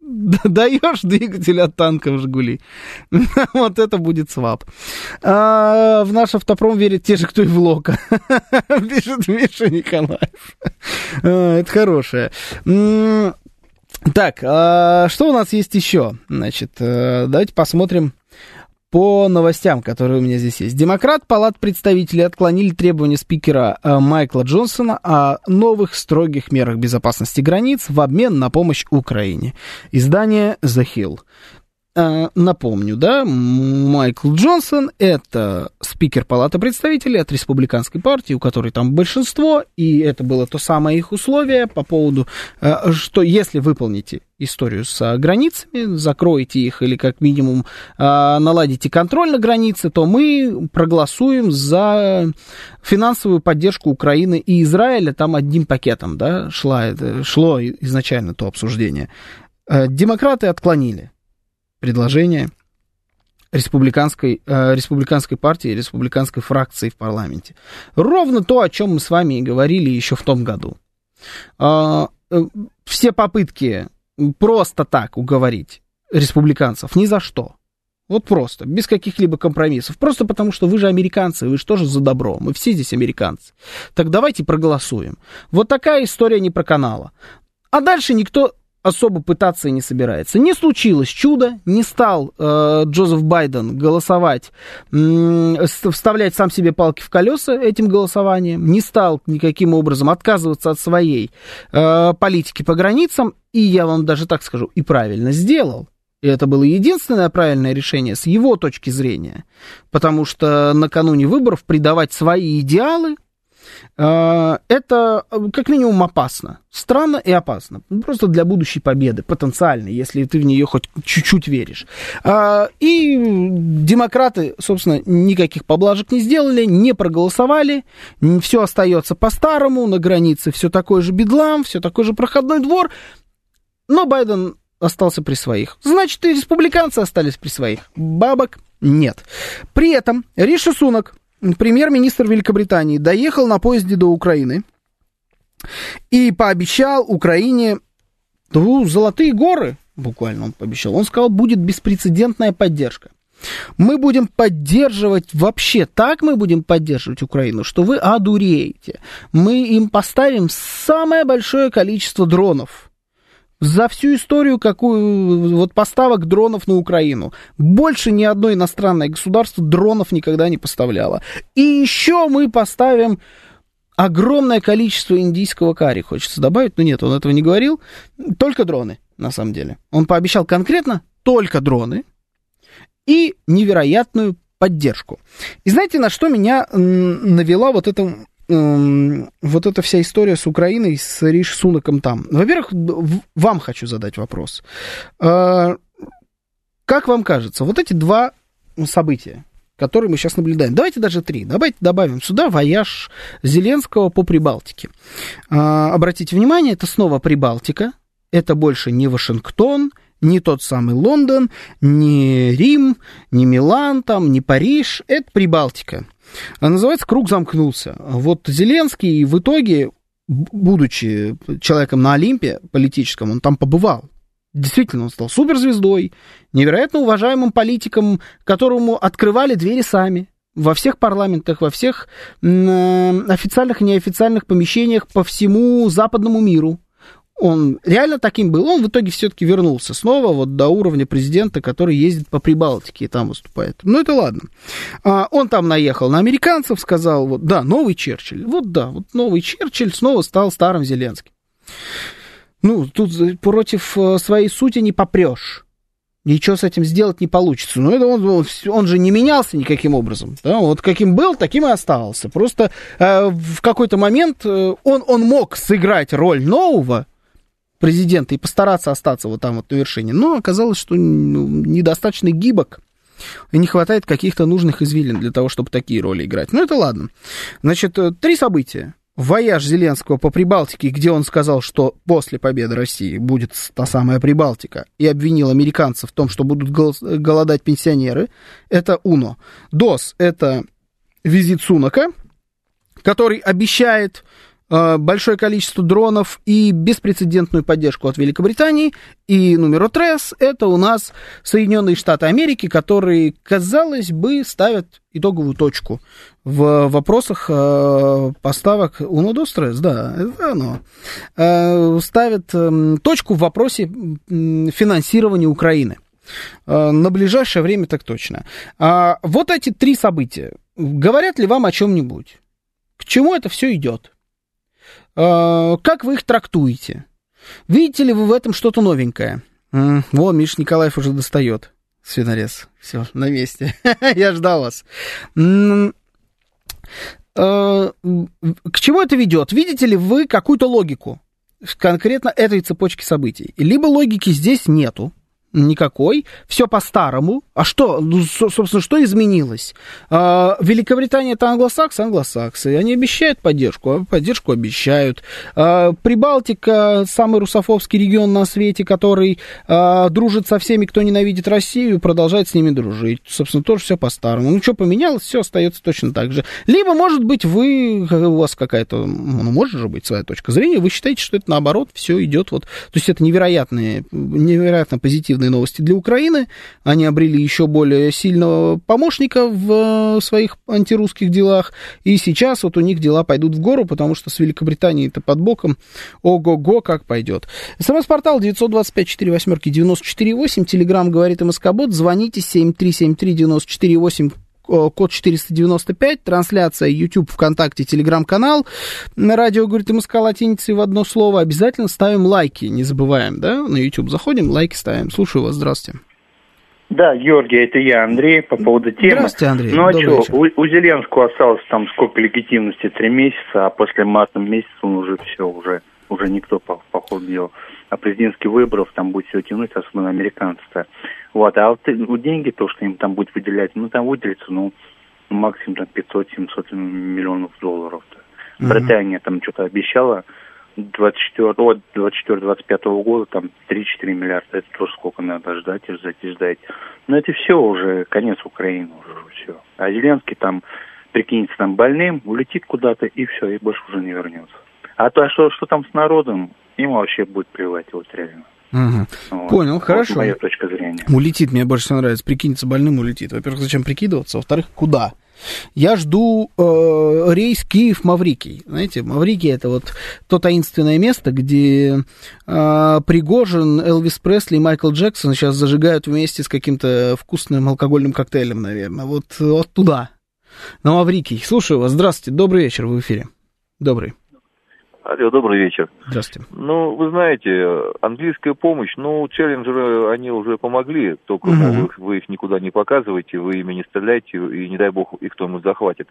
даешь двигатель от танков «Жигули». Вот это будет свап. А, в наш автопром верят те же, кто и в Лока. Пишет Миша Николаев. А, это хорошее. Так, а что у нас есть еще? Значит, давайте посмотрим по новостям, которые у меня здесь есть. Демократ Палат представителей отклонили требования спикера Майкла Джонсона о новых строгих мерах безопасности границ в обмен на помощь Украине. Издание The Hill. Напомню, да, Майкл Джонсон — это спикер Палаты представителей от республиканской партии, у которой там большинство, и это было то самое их условие по поводу, что если выполните историю с границами, закроете их или как минимум наладите контроль на границе, то мы проголосуем за финансовую поддержку Украины и Израиля. Там одним пакетом, да, шла, шло изначально то обсуждение. Демократы отклонили предложение республиканской, э, республиканской партии, республиканской фракции в парламенте. Ровно то, о чем мы с вами и говорили еще в том году. Э, э, все попытки просто так уговорить республиканцев ни за что. Вот просто, без каких-либо компромиссов. Просто потому, что вы же американцы, вы же тоже за добро. Мы все здесь американцы. Так давайте проголосуем. Вот такая история не проканала. А дальше никто особо пытаться и не собирается. Не случилось чудо, не стал э, Джозеф Байден голосовать, э, вставлять сам себе палки в колеса этим голосованием, не стал никаким образом отказываться от своей э, политики по границам, и я вам даже так скажу, и правильно сделал. И это было единственное правильное решение с его точки зрения, потому что накануне выборов предавать свои идеалы, это как минимум опасно. Странно и опасно. Просто для будущей победы, потенциальной, если ты в нее хоть чуть-чуть веришь. И демократы, собственно, никаких поблажек не сделали, не проголосовали. Все остается по-старому, на границе все такой же бедлам, все такой же проходной двор. Но Байден остался при своих. Значит, и республиканцы остались при своих. Бабок нет. При этом Риши Сунак, премьер-министр Великобритании, доехал на поезде до Украины и пообещал Украине, ну, золотые горы, буквально он пообещал. Он сказал, будет беспрецедентная поддержка. Мы будем поддерживать, вообще так мы будем поддерживать Украину, что вы одуреете. Мы им поставим самое большое количество дронов за всю историю, какую вот поставок дронов на Украину. Больше ни одно иностранное государство дронов никогда не поставляло. И еще мы поставим огромное количество индийского карри, хочется добавить, но нет, он этого не говорил. Только дроны, на самом деле. Он пообещал конкретно только дроны и невероятную поддержку. И знаете, на что меня навела вот эта... вот эта вся история с Украиной, с Риши Сунаком там. Во-первых, вам хочу задать вопрос. Как вам кажется, вот эти два события, которые мы сейчас наблюдаем, давайте даже три, давайте добавим сюда вояж Зеленского по Прибалтике. Обратите внимание, это снова Прибалтика, это больше не Вашингтон, не тот самый Лондон, не Рим, не Милан, там, не Париж, это Прибалтика. Называется «Круг замкнулся». Вот Зеленский в итоге, будучи человеком на Олимпе политическом, он там побывал. Действительно, он стал суперзвездой, невероятно уважаемым политиком, которому открывали двери сами. Во всех парламентах, во всех официальных и неофициальных помещениях по всему западному миру. Он реально таким был. Он в итоге все-таки вернулся снова вот до уровня президента, который ездит по Прибалтике и там выступает. Ну, это ладно. А, он там наехал на американцев, сказал, вот, да, новый Черчилль. Вот, да, вот новый Черчилль снова стал старым Зеленским. Ну, тут против своей сути не попрешь. Ничего с этим сделать не получится. Но это он, он, он же не менялся никаким образом. Да? Вот каким был, таким и оставался. Просто э, в какой-то момент э, он, он мог сыграть роль нового президента и постараться остаться вот там вот на вершине. Но оказалось, что ну, недостаточно гибок и не хватает каких-то нужных извилин для того, чтобы такие роли играть. Ну, это ладно. Значит, три события. Вояж Зеленского по Прибалтике, где он сказал, что после победы России будет та самая Прибалтика, и обвинил американцев в том, что будут голодать пенсионеры. Это уно. Дос — это визит Сунака, который обещает большое количество дронов и беспрецедентную поддержку от Великобритании. И номер трес — это у нас Соединенные Штаты Америки, которые, казалось бы, ставят итоговую точку в вопросах поставок Uno dos tres, да, это оно, ставят точку в вопросе финансирования Украины. На ближайшее время так точно. Вот эти три события, говорят ли вам о чем-нибудь? К чему это все идет? Как вы их трактуете? Видите ли вы в этом что-то новенькое? Во, Миша Николаев уже достает. Свинорез. Все, на месте. Я ждал вас. К чему это ведет? Видите ли вы какую-то логику конкретно этой цепочки событий? Либо логики здесь нету никакой, все по-старому. А что, собственно, что изменилось? Великобритания — это англосаксы, англосаксы. Они обещают поддержку, а поддержку обещают. Прибалтика — самый русофобский регион на свете, который дружит со всеми, кто ненавидит Россию, продолжает с ними дружить. Собственно, тоже все по-старому. Ну, что поменялось, все остается точно так же. Либо, может быть, вы, у вас какая-то, ну, может же быть своя точка зрения, вы считаете, что это наоборот, все идет вот, то есть это невероятные, невероятно позитивные новости для Украины. Они обрели еще более сильного помощника в своих антирусских делах. И сейчас вот у них дела пойдут в гору, потому что с Великобританией-то под боком. Ого-го, как пойдет. СМС-портал девять два пять четыре восемь девять четыре восемь. Телеграм говорит МСК-бот. Звоните семь три семь три девять четыре восемь. Код четыреста девяносто пять, трансляция YouTube, ВКонтакте, Телеграм-канал. На радио, говорит МСК, латиницей в одно слово. Обязательно ставим лайки, не забываем, да? На YouTube заходим, лайки ставим. Слушаю вас, здравствуйте. Да, Георгий, это я, Андрей, по поводу темы. Здравствуйте, Андрей. Ну а что, у, у Зеленского осталось там сколько легитимности? Три месяца, а после марта месяца он уже все, уже, уже никто, по, по ходу дела. А президентских выборов там будет все тянуть, особенно американцы-то. Вот, а вот ну, деньги, то, что им там будет выделять, ну, там выделится, ну, максимум там пятьсот-семьсот миллионов долларов-то. Mm-hmm. Британия там что-то обещала двадцать четвёртого, двадцать четвёртого двадцать пятого года там три-четыре миллиарда. Это тоже сколько надо ждать и ждать и ждать. Но это все уже, конец Украины уже все. А Зеленский там прикинется там больным, улетит куда-то и все, и больше уже не вернется. А то, что, что там с народом, ему вообще будет плевать, вот реально. Угу. Вот. Понял, вот хорошо. Моя точка зрения. Улетит, мне больше всего нравится. Прикинется больным, улетит. Во-первых, зачем прикидываться? Во-вторых, куда? Я жду э, рейс Киев-Маврикий. Знаете, Маврикий — это вот то таинственное место, где э, Пригожин, Элвис Пресли и Майкл Джексон сейчас зажигают вместе с каким-то вкусным алкогольным коктейлем, наверное. Вот, вот туда, на Маврикий. Слушаю вас. Здравствуйте. Добрый вечер, вы в эфире. Добрый. Алло, добрый вечер. Здравствуйте. Ну, вы знаете, английская помощь, ну, челленджеры, они уже помогли, только, uh-huh. мол, вы их никуда не показываете, вы ими не стреляете, и, не дай бог, их кто-нибудь захватит.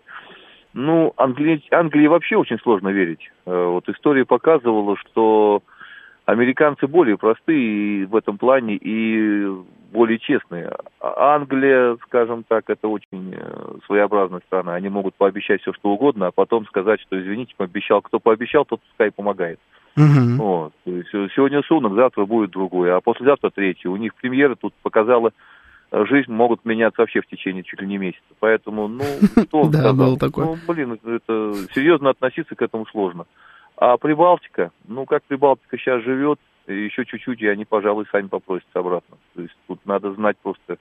Ну, Англи... Англии вообще очень сложно верить. Вот история показывала, что американцы более простые в этом плане и более честные. А Англия, скажем так, это очень своеобразная страна. Они могут пообещать все, что угодно, а потом сказать, что, извините, пообещал. Кто пообещал, тот пускай помогает. Uh-huh. Вот. Сегодня Сунак, завтра будет другой, а послезавтра третий. У них премьера тут показала, жизнь могут меняться вообще в течение чуть ли не месяца. Поэтому, ну, что он сказал? Ну, блин, это серьезно относиться к этому сложно. А Прибалтика, ну, как Прибалтика сейчас живет, еще чуть-чуть, и они, пожалуй, сами попросятся обратно. То есть тут надо знать просто...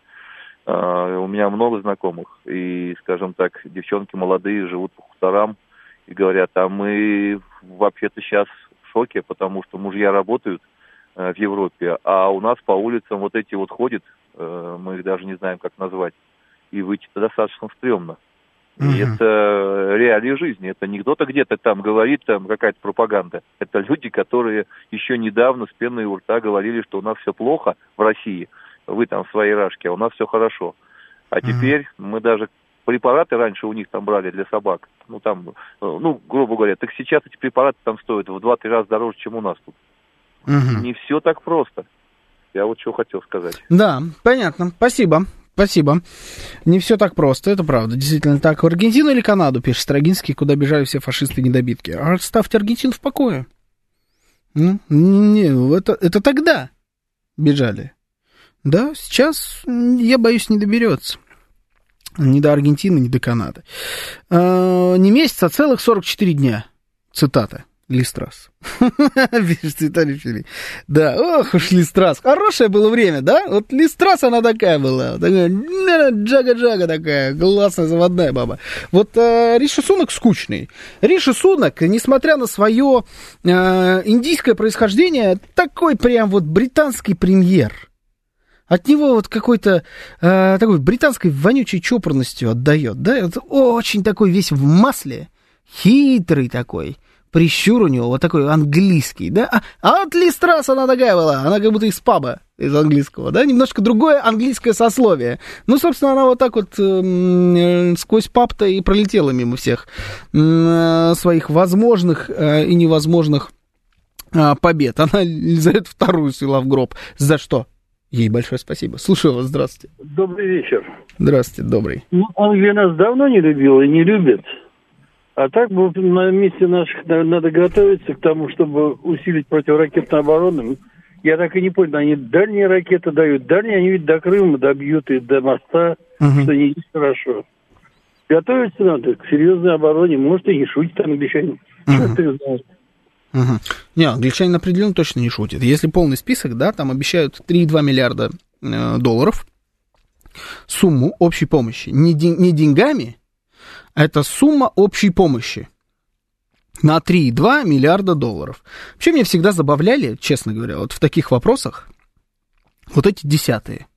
Uh, у меня много знакомых, и, скажем так, девчонки молодые живут по хуторам и говорят, а мы вообще-то сейчас в шоке, потому что мужья работают uh, в Европе, а у нас по улицам вот эти вот ходят, uh, мы их даже не знаем, как назвать, и выйти-то достаточно стрёмно. Uh-huh. И это реалии жизни. Это не кто-то где-то там говорит, там какая-то пропаганда. Это люди, которые еще недавно с пеной у рта говорили, что у нас все плохо в России. Вы там в своей рашке, а у нас все хорошо. А uh-huh. теперь мы даже препараты раньше у них там брали для собак. Ну, там, ну, грубо говоря, так сейчас эти препараты там стоят в два-три раза дороже, чем у нас тут. Uh-huh. Не все так просто. Я вот что хотел сказать. Да, понятно. Спасибо. Спасибо. Не все так просто, это правда. Действительно так. В Аргентину или Канаду, пишет Строгинский, куда бежали все фашисты и недобитки. А оставьте Аргентину в покое. Ну, не, это, это тогда бежали. Да, сейчас, я боюсь, не доберется. Ни до Аргентины, ни до Канады. А, не месяц, а целых сорок четыре дня. Цитата. Ли Страсс. Пишет Виталий Фили. Да, ох уж Ли Страсс. Хорошее было время, да? Вот Ли Страсс, она такая была. Такая джага-джага такая. Классная заводная баба. Вот э, Риши Сунак скучный. Риши Сунак, несмотря на свое э, индийское происхождение, такой прям вот британский премьер. От него вот какой-то э, такой британской вонючей чопорностью отдает, да? Вот очень такой весь в масле, хитрый такой. Прищур у него вот такой английский, да? А, а от Ли Страсс она такая была, она как будто из паба, из английского, да? Немножко другое английское сословие. Ну, собственно, она вот так вот э, сквозь паб-то и пролетела мимо всех э, своих возможных э, и невозможных э, побед. Она за эту вторую свела в гроб. За что? Ей большое спасибо. Слушаю вас, здравствуйте. Добрый вечер. Здравствуйте, добрый. Ну, Англия нас давно не любила и не любит. А так бы на месте наших надо готовиться к тому, чтобы усилить противоракетную оборону. Я так и не понял, они дальние ракеты дают. Дальние они ведь до Крыма добьют и до моста, uh-huh. что не есть хорошо. Готовиться надо к серьезной обороне. Может, и не шутят англичане. Uh-huh. Что ты знаешь? Uh-huh. Не, англичане определенно точно не шутят. Если полный список, да, там обещают три и два миллиарда э, долларов сумму общей помощи. Не, день, не деньгами, это сумма общей помощи на три и два миллиарда долларов. Вообще меня всегда забавляли, честно говоря, вот в таких вопросах вот эти десятые.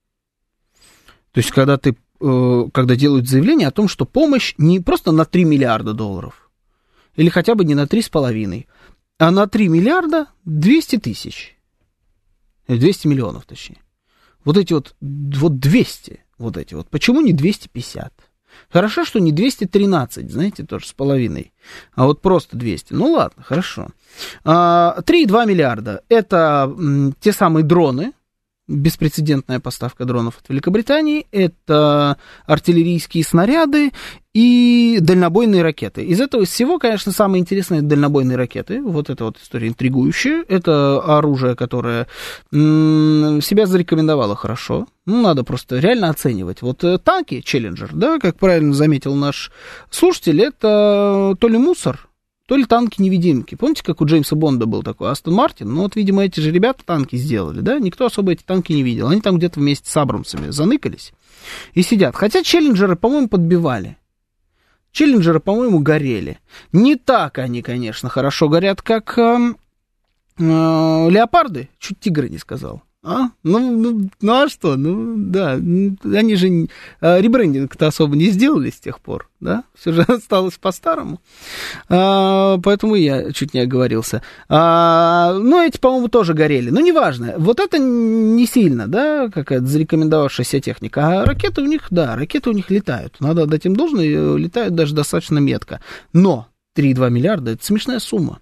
То есть, когда ты, э, когда делают заявление о том, что помощь не просто на три миллиарда долларов, или хотя бы не на три с половиной, а на три миллиарда двести тысяч. двести миллионов, точнее. Вот эти вот, вот двести, вот эти вот. Почему не двести пятьдесят? Хорошо, что не двести тринадцать, знаете, тоже с половиной, а вот просто двести. Ну ладно, хорошо. три и два миллиарда – это те самые дроны, беспрецедентная поставка дронов от Великобритании, это артиллерийские снаряды и дальнобойные ракеты. Из этого всего, конечно, самое интересное – это дальнобойные ракеты. Вот эта вот история интригующая. Это оружие, которое м- себя зарекомендовало хорошо. Ну, надо просто реально оценивать. Вот танки Челленджер, да, как правильно заметил наш слушатель, это то ли мусор, то ли танки-невидимки. Помните, как у Джеймса Бонда был такой Астон Мартин? Ну, вот, видимо, эти же ребята танки сделали, да? Никто особо эти танки не видел. Они там где-то вместе с Абрамсами заныкались и сидят. Хотя Челленджеры, по-моему, подбивали. Челленджеры, по-моему, горели. Не так они, конечно, хорошо горят, как э, э, леопарды. Чуть тигры не сказал. А? Ну, ну, ну, а что? Ну, да, они же э, ребрендинг-то особо не сделали с тех пор, да? Все же осталось по-старому. А, поэтому я чуть не оговорился. А, ну, эти, по-моему, тоже горели. Ну, неважно. Вот это не сильно, да, какая-то зарекомендовавшаяся техника. А ракеты у них, да, ракеты у них летают. Надо отдать им должное, летают даже достаточно метко. Но три и два миллиарда – это смешная сумма.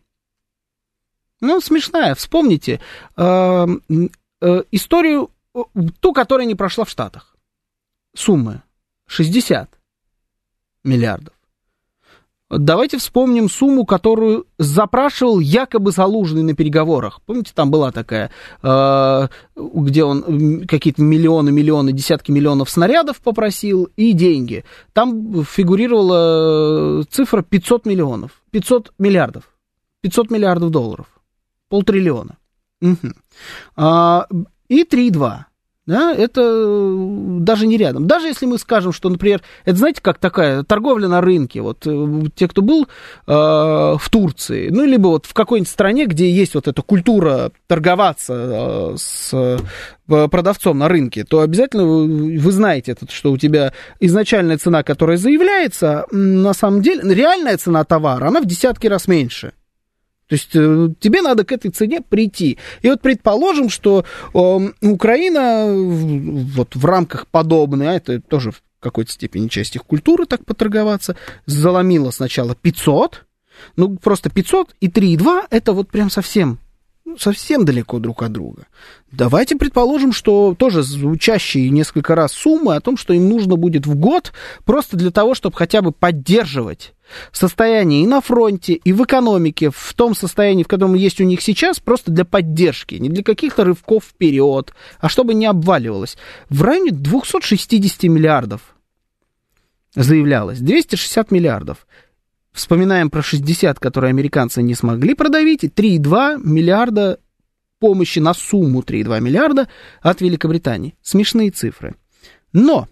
Ну, смешная. Вспомните, э, историю, ту, которая не прошла в Штатах. Суммы шестьдесят миллиардов. Давайте вспомним сумму, которую запрашивал якобы Залужный на переговорах. Помните, там была такая, э, где он какие-то миллионы, миллионы, десятки миллионов снарядов попросил и деньги. Там фигурировала цифра пятьсот миллионов, пятьсот миллиардов, пятьсот миллиардов долларов, полтриллиона. Угу. А, и три и два. Да, это даже не рядом. Даже если мы скажем, что, например, это, знаете, как такая торговля на рынке. Вот те, кто был э, в Турции, ну, либо вот в какой-нибудь стране, где есть вот эта культура торговаться э, с э, продавцом на рынке, то обязательно вы, вы знаете, это, что у тебя изначальная цена, которая заявляется, на самом деле, реальная цена товара, она в десятки раз меньше. То есть тебе надо к этой цене прийти. И вот предположим, что э, Украина вот в рамках подобной, а это тоже в какой-то степени часть их культуры так поторговаться, заломила сначала пятьсот, ну просто пятьсот и три и два это вот прям совсем, совсем далеко друг от друга. Давайте предположим, что тоже звучащие несколько раз суммы о том, что им нужно будет в год просто для того, чтобы хотя бы поддерживать состояние и на фронте, и в экономике, в том состоянии, в котором есть у них сейчас, просто для поддержки, не для каких-то рывков вперед, а чтобы не обваливалось. В районе двести шестьдесят миллиардов заявлялось, двести шестьдесят миллиардов. Вспоминаем про шестьдесят, которые американцы не смогли продавить, и три и два миллиарда помощи на сумму три и два миллиарда от Великобритании. Смешные цифры. Но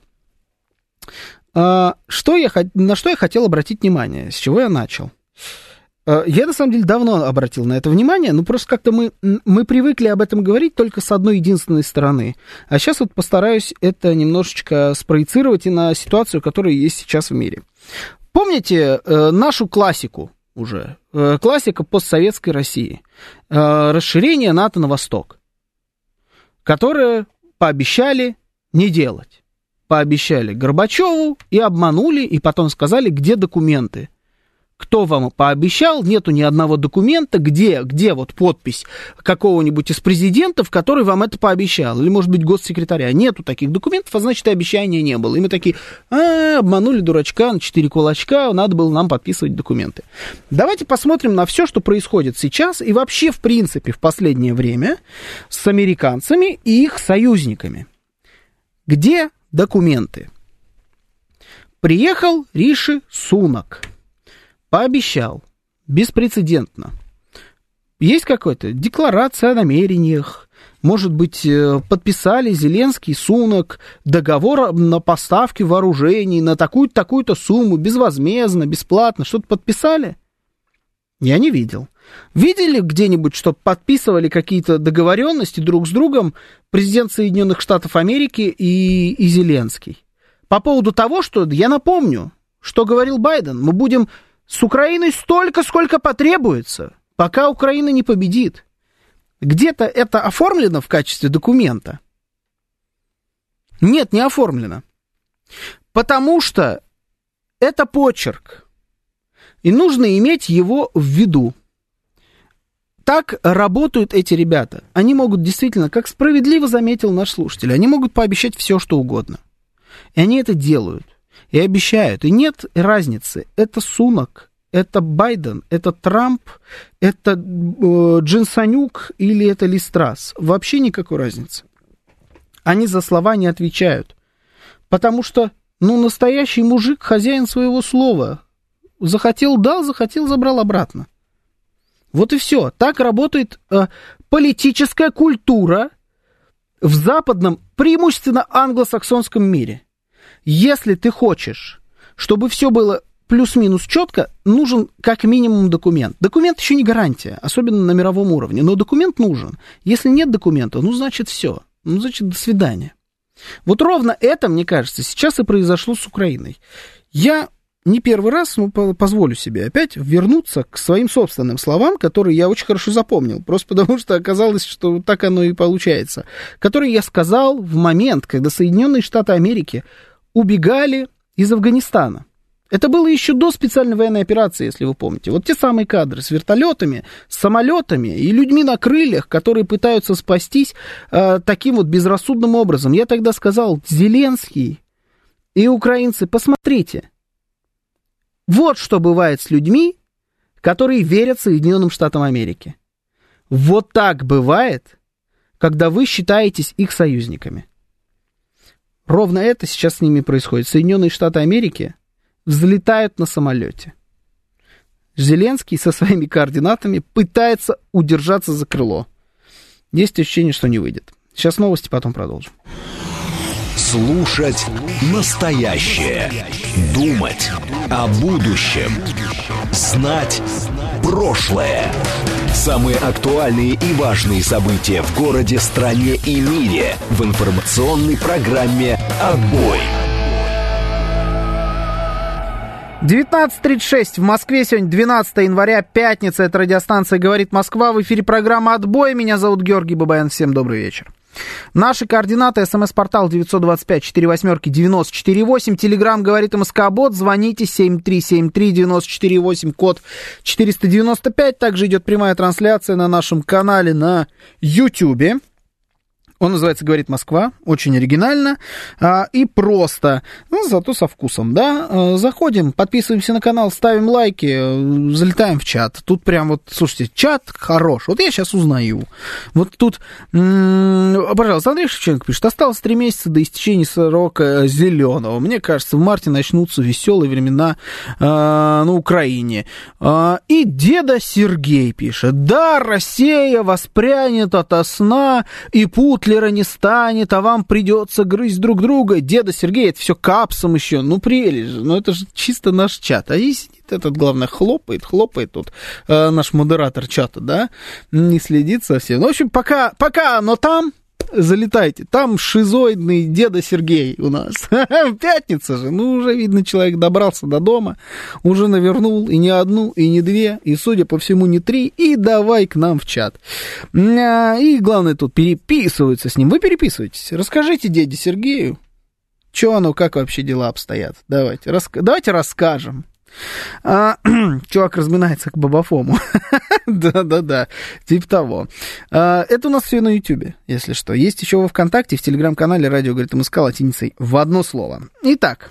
э, что я, на что я хотел обратить внимание, с чего я начал? Э, я, на самом деле, давно обратил на это внимание, но просто как-то мы, мы привыкли об этом говорить только с одной единственной стороны. А сейчас вот постараюсь это немножечко спроецировать и на ситуацию, которая есть сейчас в мире. Помните э, нашу классику уже, э, классика постсоветской России, э, расширение НАТО на восток, которое пообещали не делать. Пообещали Горбачеву и обманули, и потом сказали, где документы. Кто вам пообещал, нету ни одного документа, где, где вот подпись какого-нибудь из президентов, который вам это пообещал, или, может быть, госсекретаря. Нету таких документов, а значит, и обещания не было. И мы такие, а, обманули дурачка на четыре кулачка, надо было нам подписывать документы. Давайте посмотрим на все, что происходит сейчас и вообще, в принципе, в последнее время с американцами и их союзниками. Где документы? Приехал Риши Сунак. Пообещал. Беспрецедентно. Есть какая-то декларация о намерениях. Может быть, подписали Зеленский, Сунак договор на поставки вооружений на такую-то, такую-то сумму, безвозмездно, бесплатно. Что-то подписали? Я не видел. Видели где-нибудь, что подписывали какие-то договоренности друг с другом президент Соединенных Штатов Америки и, и Зеленский? По поводу того, что, я напомню, что говорил Байден, мы будем с Украиной столько, сколько потребуется, пока Украина не победит. Где-то это оформлено в качестве документа? Нет, не оформлено. Потому что это почерк. И нужно иметь его в виду. Так работают эти ребята. Они могут действительно, как справедливо заметил наш слушатель, они могут пообещать все, что угодно. И они это делают. И обещают. И нет разницы. Это Сунак, это Байден, это Трамп, это э, Джинсанюк или это Ли Страс. Вообще никакой разницы. Они за слова не отвечают. Потому что, ну, настоящий мужик, хозяин своего слова. Захотел, дал, захотел, забрал обратно. Вот и все. Так работает э, политическая культура в западном, преимущественно англосаксонском мире. Если ты хочешь, чтобы все было плюс-минус четко, нужен как минимум документ. Документ еще не гарантия, особенно на мировом уровне, но документ нужен. Если нет документа, ну, значит, все. Ну, значит, до свидания. Вот ровно это, мне кажется, сейчас и произошло с Украиной. Я не первый раз, ну, позволю себе опять вернуться к своим собственным словам, которые я очень хорошо запомнил, просто потому что оказалось, что так оно и получается, которые я сказал в момент, когда Соединенные Штаты Америки убегали из Афганистана. Это было еще до специальной военной операции, если вы помните. Вот те самые кадры с вертолетами, с самолетами и людьми на крыльях, которые пытаются спастись э, таким вот безрассудным образом. Я тогда сказал, Зеленский и украинцы, посмотрите. Вот что бывает с людьми, которые верят Соединенным Штатам Америки. Вот так бывает, когда вы считаетесь их союзниками. Ровно это сейчас с ними происходит. Соединенные Штаты Америки взлетают на самолете. Зеленский со своими координатами пытается удержаться за крыло. Есть ощущение, что не выйдет. Сейчас новости, потом продолжим. Слушать настоящее. Думать о будущем. Знать прошлое. Самые актуальные и важные события в городе, стране и мире в информационной программе «Отбой». девятнадцать тридцать шесть в Москве, сегодня двенадцатое января, пятница, это радиостанция «Говорит Москва», в эфире программа «Отбой», меня зовут Георгий Бабаян, всем добрый вечер. Наши координаты, смс-портал девять два пять четыре восемь девяносто четыре восемь, телеграмм «Говорит МСК-бот», звоните семь три семь три девяносто четыре восемь, код четыреста девяносто пять, также идет прямая трансляция на нашем канале на Ютьюбе. Он называется «Говорит Москва», очень оригинально а, и просто, ну, зато со вкусом, да. А, заходим, подписываемся на канал, ставим лайки, залетаем в чат. Тут прям вот, слушайте, чат хорош. Вот я сейчас узнаю. Вот тут, м-м, пожалуйста, Андрей Шевченко пишет: осталось три месяца до истечения срока зеленого. Мне кажется, в марте начнутся веселые времена а, на Украине. А, и деда Сергей пишет: да, Россия воспрянет ото сна, и путли не станет, а вам придется грызть друг друга. Деда Сергей, это все капсом еще. Ну, прелесть же. Ну, это же чисто наш чат. А здесь сидит этот, главное, хлопает, хлопает тут э, наш модератор чата, да? Не следит совсем. Ну, в общем, пока, пока оно там, залетайте. Там шизоидный деда Сергей у нас. Пятница же. Ну, уже, видно, человек добрался до дома, уже навернул и не одну, и не две, и, судя по всему, не три, и давай к нам в чат. И, главное, тут переписываются с ним. Вы переписываетесь. Расскажите деде Сергею, что оно, как вообще дела обстоят. Давайте, рас... Давайте расскажем. А, чувак разминается к Бабафому. Да-да-да, типа того. А, это у нас все на Ютубе, если что. Есть еще во ВКонтакте, в Телеграм-канале «Радио говорит МСК» латиницей в одно слово. Итак,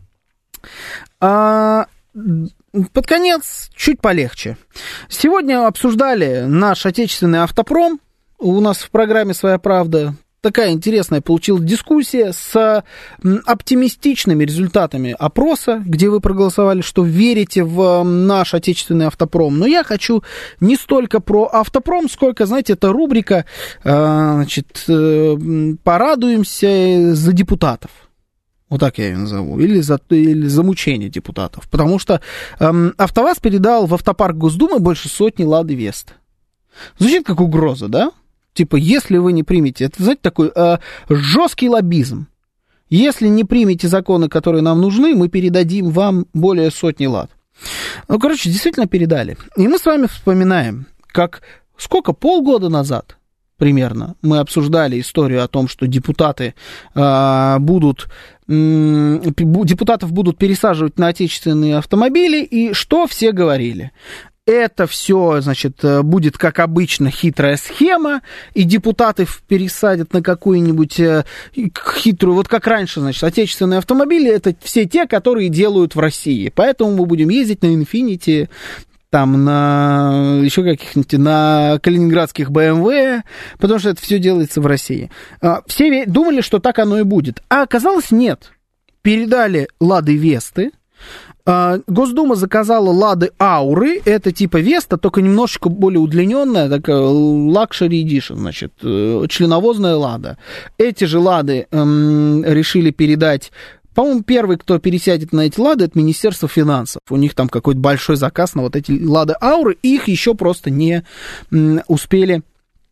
а, под конец чуть полегче. Сегодня обсуждали наш отечественный автопром. У нас в программе «Своя правда» такая интересная получилась дискуссия с оптимистичными результатами опроса, где вы проголосовали, что верите в наш отечественный автопром. Но я хочу не столько про автопром, сколько, знаете, это рубрика, значит, порадуемся за депутатов. Вот так я ее назову. Или за, или за мучение депутатов. Потому что эм, АвтоВАЗ передал в автопарк Госдумы больше сотни Лады Веста. Звучит как угроза, да? Типа, если вы не примете, это, знаете, такой э, жесткий лоббизм. Если не примете законы, которые нам нужны, мы передадим вам более сотни лад. Ну, короче, действительно передали. И мы с вами вспоминаем, как сколько, полгода назад примерно мы обсуждали историю о том, что депутаты э, будут, э, депутатов будут пересаживать на отечественные автомобили, и что все говорили? Это все, значит, будет, как обычно, хитрая схема, и депутаты пересадят на какую-нибудь хитрую, вот как раньше, значит, отечественные автомобили, это все те, которые делают в России. Поэтому мы будем ездить на Infiniti, там, на еще каких-нибудь, на калининградских бэ эм вэ, потому что это все делается в России. Все думали, что так оно и будет. А оказалось, нет. Передали Лады Весты. Госдума заказала Лады Ауры, это типа Веста, только немножечко более удлиненная, такая Luxury Edition, значит, членовозная Лада. Эти же Лады эм, решили передать, по-моему, первый, кто пересядет на эти Лады, это Министерство финансов. У них там какой-то большой заказ на вот эти Лады Ауры, их еще просто не м, успели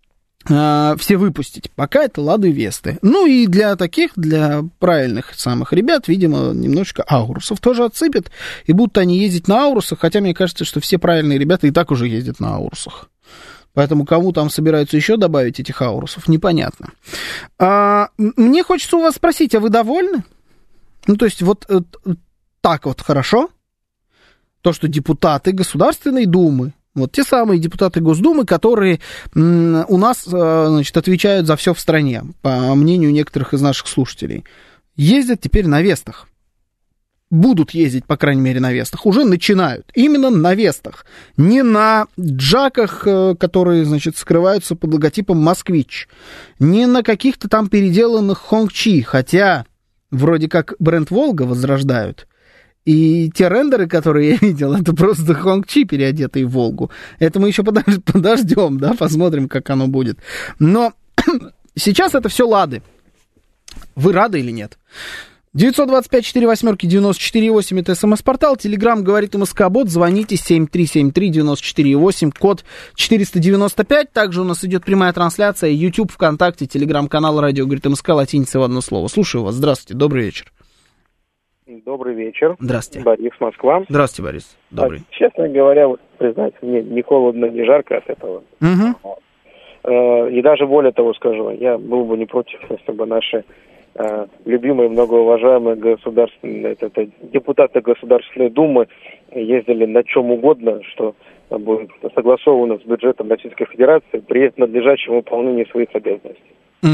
все выпустить. Пока это Лады Весты. Ну и для таких, для правильных самых ребят, видимо, немножечко Аурусов тоже отсыпят, и будут они ездить на Аурусах, хотя мне кажется, что все правильные ребята и так уже ездят на Аурусах. Поэтому кому там собираются еще добавить этих Аурусов, непонятно. А, мне хочется у вас спросить, а вы довольны? Ну, то есть вот так вот хорошо? То, что депутаты Государственной Думы, вот те самые депутаты Госдумы, которые м, у нас, значит, отвечают за все в стране, по мнению некоторых из наших слушателей, ездят теперь на Вестах. Будут ездить, по крайней мере, на Вестах. Уже начинают. Именно на Вестах. Не на джаках, которые, значит, скрываются под логотипом «Москвич». Не на каких-то там переделанных Хонгчи. Хотя, вроде как, бренд «Волга» возрождают. И те рендеры, которые я видел, это просто Хонгчи, переодетые в Волгу. Это мы еще подождем, да, посмотрим, как оно будет. Но сейчас это все Лады. Вы рады или нет? девятьсот двадцать пять сорок восемь девяносто четыре восемь, это смс-портал, телеграм говорит МСК-бот, звоните семь три семь три девять четыре восемь, код четыреста девяносто пять, также у нас идет прямая трансляция, YouTube, ВКонтакте, телеграм-канал «Радио говорит МСК», латиница в одно слово. Слушаю вас, здравствуйте, добрый вечер. Добрый вечер. Здравствуйте. Борис, Москва. Здравствуйте, Борис. Добрый. А, честно говоря, вот, признать, мне не холодно, не жарко от этого. Угу. Э, и даже более того скажу, я был бы не против, если бы наши э, любимые, многоуважаемые государственные, это, это, депутаты Государственной Думы ездили на чем угодно, что будет согласовано с бюджетом Российской Федерации при надлежащем выполнении своих обязанностей. Угу.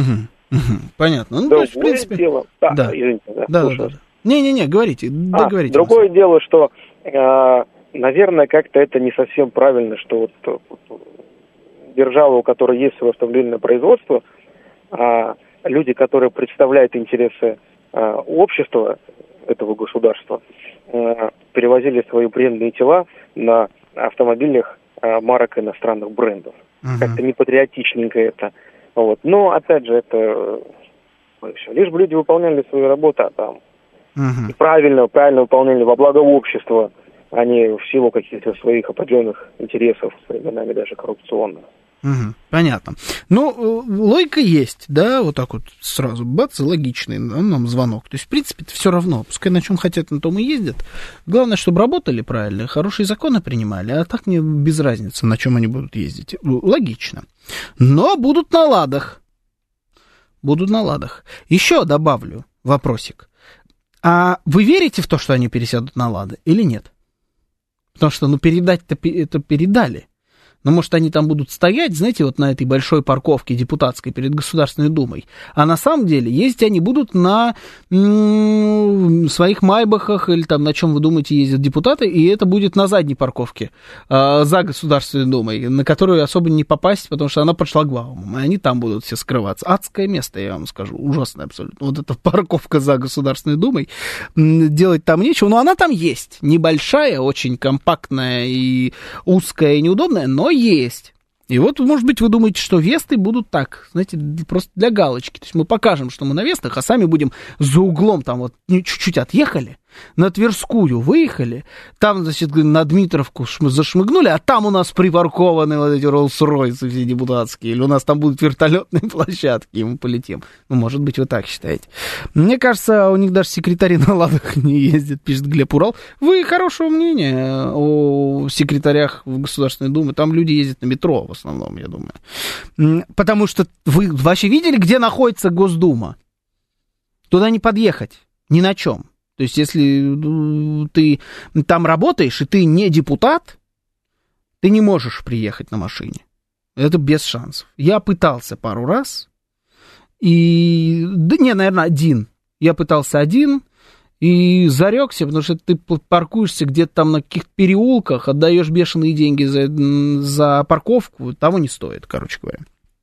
Угу, понятно. Ну, Другое то есть, в принципе... дело... Да, да. извините, да, да, да, да. Не-не-не, говорите, а, договорите. Другое дело, что, э, наверное, как-то это не совсем правильно, что вот, вот держава, у которой есть свое автомобильное производство, э, люди, которые представляют интересы э, общества этого государства, э, перевозили свои брендные тела на автомобильных э, марок иностранных брендов. Uh-huh. Как-то непатриотичненько это. Вот. Но, опять же, это все. Лишь бы люди выполняли свою работу, а там uh-huh. и правильно, правильно выполняли во благо общества, а не в силу каких-то своих определенных интересов, временами даже коррупционных. Угу, понятно. Ну, логика есть, да, вот так вот сразу, бац, логичный нам звонок. То есть, в принципе, это все равно. Пускай на чем хотят, на том и ездят. Главное, чтобы работали правильно, хорошие законы принимали, а так мне без разницы, на чем они будут ездить. Логично. Но будут на ладах. Будут на ладах. Еще добавлю вопросик. А вы верите в то, что они пересядут на лады или нет? Потому что, ну, передать-то это передали. Но, может, они там будут стоять, знаете, вот на этой большой парковке депутатской перед Государственной Думой. А на самом деле ездить они будут на м- своих майбахах или там на чем, вы думаете, ездят депутаты, и это будет на задней парковке э, за Государственной Думой, на которую особо не попасть, потому что она под шлагбаумом, и они там будут все скрываться. Адское место, я вам скажу, ужасное абсолютно. Вот эта парковка за Государственной Думой, делать там нечего, но она там есть. Небольшая, очень компактная и узкая и неудобная, но есть. И вот, может быть, вы думаете, что Весты будут так, знаете, просто для галочки. То есть мы покажем, что мы на Вестах, а сами будем за углом там вот чуть-чуть отъехали, на Тверскую выехали, там, значит, на Дмитровку зашмыгнули, а там у нас припаркованы вот эти Роллс-Ройсы все депутатские, или у нас там будут вертолетные площадки, и мы полетим. Ну, может быть, вы так считаете. Мне кажется, у них даже секретари на ладах не ездят, пишет Глеб Урал. Вы хорошего мнения о секретарях в Государственной Думе, там люди ездят на метро в основном, я думаю. Потому что вы вообще видели, где находится Госдума? Туда не подъехать, ни на чем. То есть, если ты там работаешь, и ты не депутат, ты не можешь приехать на машине. Это без шансов. Я пытался пару раз, и... Да не, наверное, один. Я пытался один, и зарекся, потому что ты паркуешься где-то там на каких-то переулках, отдаешь бешеные деньги за, за парковку, того не стоит, короче говоря.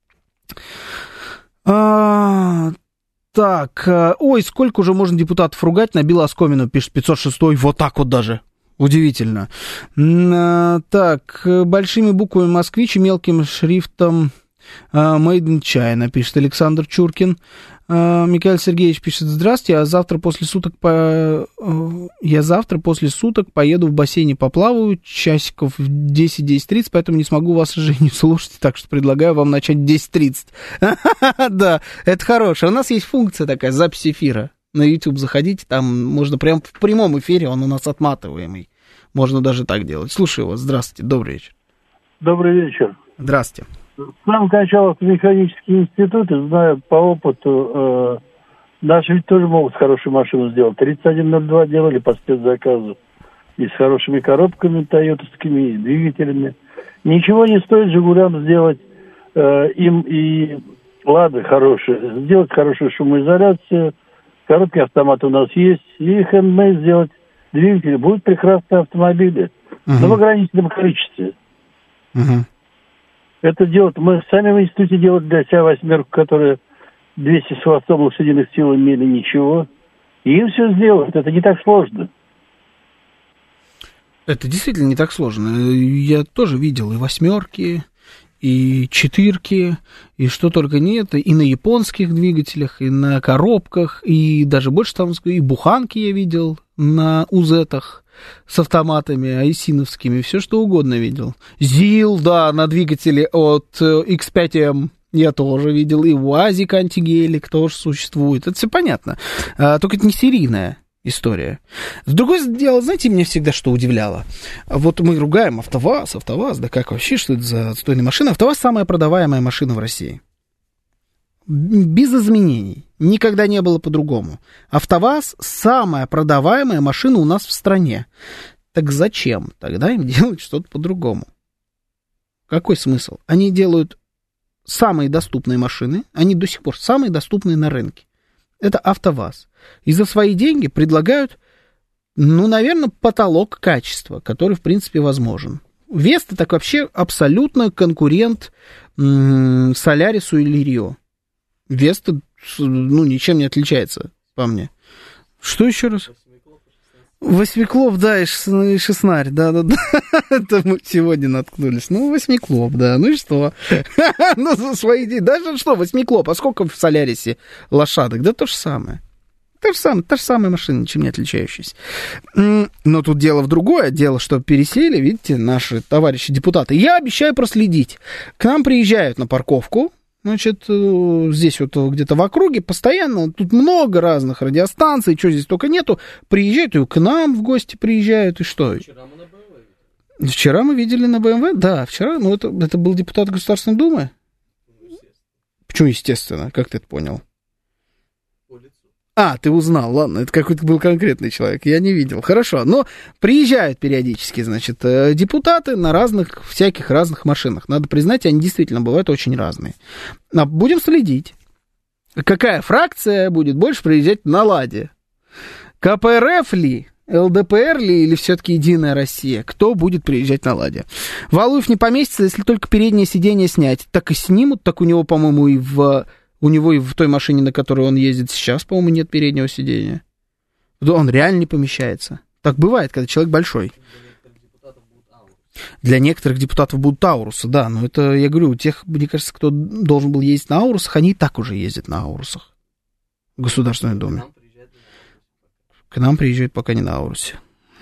А... Так, ой, сколько уже можно депутатов ругать, набил Оскомину, пишет пятьсот шестой, вот так вот даже, удивительно. Так, большими буквами «Москвич» и мелким шрифтом «Made in China», пишет Александр Чуркин. Михаил Сергеевич пишет: здравствуйте, а завтра после суток по... я завтра после суток поеду в бассейне поплаваю, часиков в десять-десять тридцать, поэтому не смогу вас, Женю, слушать, так что предлагаю вам начать в десять тридцать. Да, это хорошее. У нас есть функция такая, запись эфира. На YouTube заходите, там можно прям в прямом эфире, он у нас отматываемый. Можно даже так делать. Слушаю вас, здравствуйте, добрый вечер. Добрый вечер. Здравствуйте. Сам кончал автомеханический институт, и знаю по опыту, э, наши ведь тоже могут хорошую машину сделать. тридцать один ноль два делали по спецзаказу. И с хорошими коробками тойотовскими, и двигателями. Ничего не стоит «Жигулям» сделать э, им и «Лады» хорошие. Сделать хорошую шумоизоляцию. Короткий автомат у нас есть. И хендмейд сделать двигатели. Будут прекрасные автомобили. Uh-huh. Но в ограниченном количестве. Uh-huh. Это делать, мы сами в институте делали для себя восьмерку, которая двести хвостов лошадиных сил имели, ничего. И им все сделают, это не так сложно. Это действительно не так сложно. Я тоже видел и восьмерки, и четырки, и что только нет, и на японских двигателях, и на коробках, и даже больше там, и буханки я видел на узетах с автоматами айсиновскими, все что угодно видел. ЗИЛ, да, на двигателе от икс пять эм я тоже видел, и УАЗик антигелик тоже существует, это все понятно, а, только это не серийная история. С другой стороны, знаете, меня всегда что удивляло? Вот мы ругаем АвтоВАЗ, АвтоВАЗ, да как вообще, что это за отстойная машина? АвтоВАЗ самая продаваемая машина в России. Без изменений. Никогда не было по-другому. АвтоВАЗ самая продаваемая машина у нас в стране. Так зачем тогда им делать что-то по-другому? Какой смысл? Они делают самые доступные машины, они до сих пор самые доступные на рынке. Это АвтоВАЗ. И за свои деньги предлагают, ну, наверное, потолок качества, который, в принципе, возможен. Веста так вообще абсолютно конкурент м- Солярису или Рио. Веста, ну, ничем не отличается, по мне. Что еще раз? Восьмиклоп, да, и шестнарь, да-да-да, это мы сегодня наткнулись. Ну, восьмиклоп, да, ну и что? Ну, за свои деньги, даже что, восьмиклоп, а сколько в Солярисе лошадок? Да то же самое. Та же самая, та же самая машина, ничем не отличающаяся. Но тут дело в другое, дело, что пересели, видите, наши товарищи депутаты. Я обещаю проследить. К нам приезжают на парковку, значит, здесь вот где-то в округе постоянно, тут много разных радиостанций, что здесь только нету, приезжают и к нам в гости приезжают, и что? Вчера мы на БМВ видели. Вчера мы видели на БМВ, да, вчера, ну это, это был депутат Государственной Думы? Ну, почему естественно, как ты это понял? А, ты узнал, ладно, это какой-то был конкретный человек, я не видел. Хорошо, но приезжают периодически, значит, депутаты на разных, всяких разных машинах. Надо признать, они действительно бывают очень разные. А будем следить, какая фракция будет больше приезжать на «Ладе». КПРФ ли, ЛДПР ли или все-таки «Единая Россия»? Кто будет приезжать на «Ладе»? Валуев не поместится, если только переднее сиденье снять. Так и снимут, так у него, по-моему, и в... У него и в той машине, на которой он ездит сейчас, по-моему, нет переднего сидения. Он реально не помещается. Так бывает, когда человек большой. Для некоторых депутатов будут Таурусы, да. Но это, я говорю, у тех, мне кажется, кто должен был ездить на Аурусах, они и так уже ездят на Аурусах. В Государственной Думе. К нам приезжают пока не на Аурусе.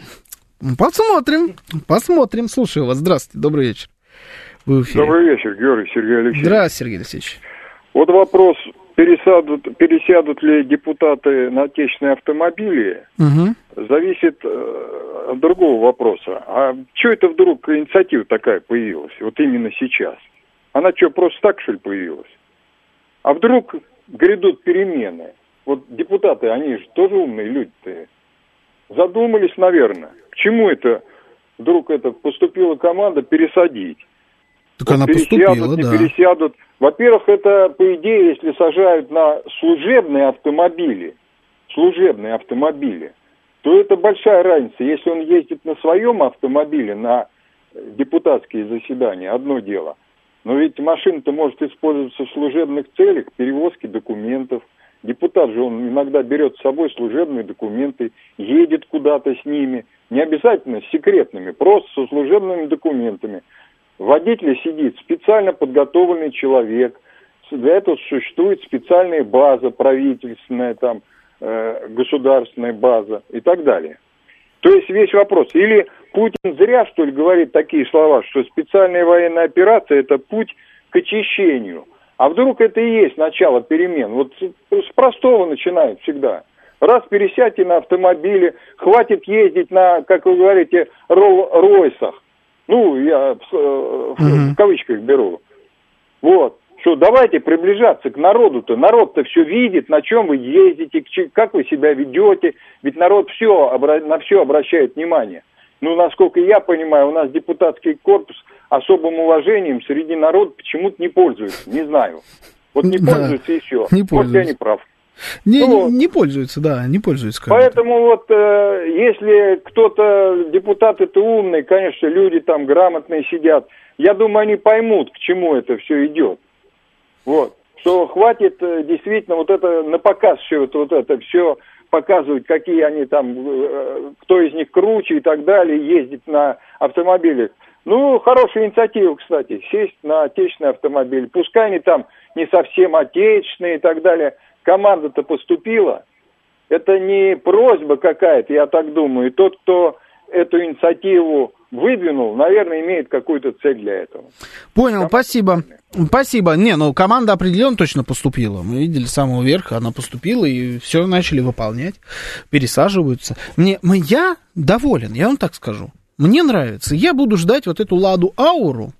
Посмотрим, посмотрим. Слушаю вас. Здравствуйте, добрый вечер. Вы в эфире. Добрый вечер, Георгий Сергей Алексеевич. Здравствуйте, Сергей Алексеевич. Вот вопрос, пересядут, пересядут ли депутаты на отечественные автомобили, угу. зависит э, от другого вопроса. А что это вдруг инициатива такая появилась, вот именно сейчас? Она что, просто так, что ли, появилась? А вдруг грядут перемены? Вот депутаты, они же тоже умные люди-то. Задумались, наверное, к чему это вдруг это поступила команда пересадить? Так вот она пересядут, поступила, не да. пересядут. Во-первых, это, по идее, если сажают на служебные автомобили, служебные автомобили, то это большая разница. Если он ездит на своем автомобиле, на депутатские заседания, одно дело. Но ведь машина-то может использоваться в служебных целях, перевозки документов. Депутат же, он иногда берет с собой служебные документы, едет куда-то с ними. Не обязательно с секретными, просто со служебными документами. Водитель сидит специально подготовленный человек. Для этого существует специальная база правительственная, там, э, государственная база и так далее. То есть весь вопрос. Или Путин зря, что ли, говорит такие слова, что специальная военная операция – это путь к очищению. А вдруг это и есть начало перемен? Вот с простого начинают всегда. Раз пересядьте на автомобиле, хватит ездить на, как вы говорите, Ролл-Ройсах. Ну, я в, в, в кавычках беру. Вот. Что, давайте приближаться к народу-то. Народ-то все видит, на чем вы ездите, как вы себя ведете. Ведь народ все, на все обращает внимание. Ну, насколько я понимаю, у нас депутатский корпус особым уважением среди народа почему-то не пользуется. Не знаю. Вот не да, пользуется и все. Не Может, я не прав. Не, ну, не, не пользуются, да, не пользуются. Поэтому вот, э, если кто-то, депутаты-то умные, конечно, люди там грамотные сидят, я думаю, они поймут, к чему это все идет. Вот. Что хватит э, действительно вот это на показ все вот, вот это все показывать, какие они там, э, кто из них круче и так далее, ездить на автомобилях. Ну, хорошая инициатива, кстати, сесть на отечественный автомобиль. Пускай они там не совсем отечественные и так далее. Команда-то поступила. Это не просьба какая-то, я так думаю. И тот, кто эту инициативу выдвинул, наверное, имеет какую-то цель для этого. Понял, команда спасибо. Спасибо. Не, ну команда определенно точно поступила. Мы видели с самого верха, она поступила, и все начали выполнять, пересаживаются. Мне, я доволен, я вам так скажу. Мне нравится. Я буду ждать вот эту Ладу Ауру.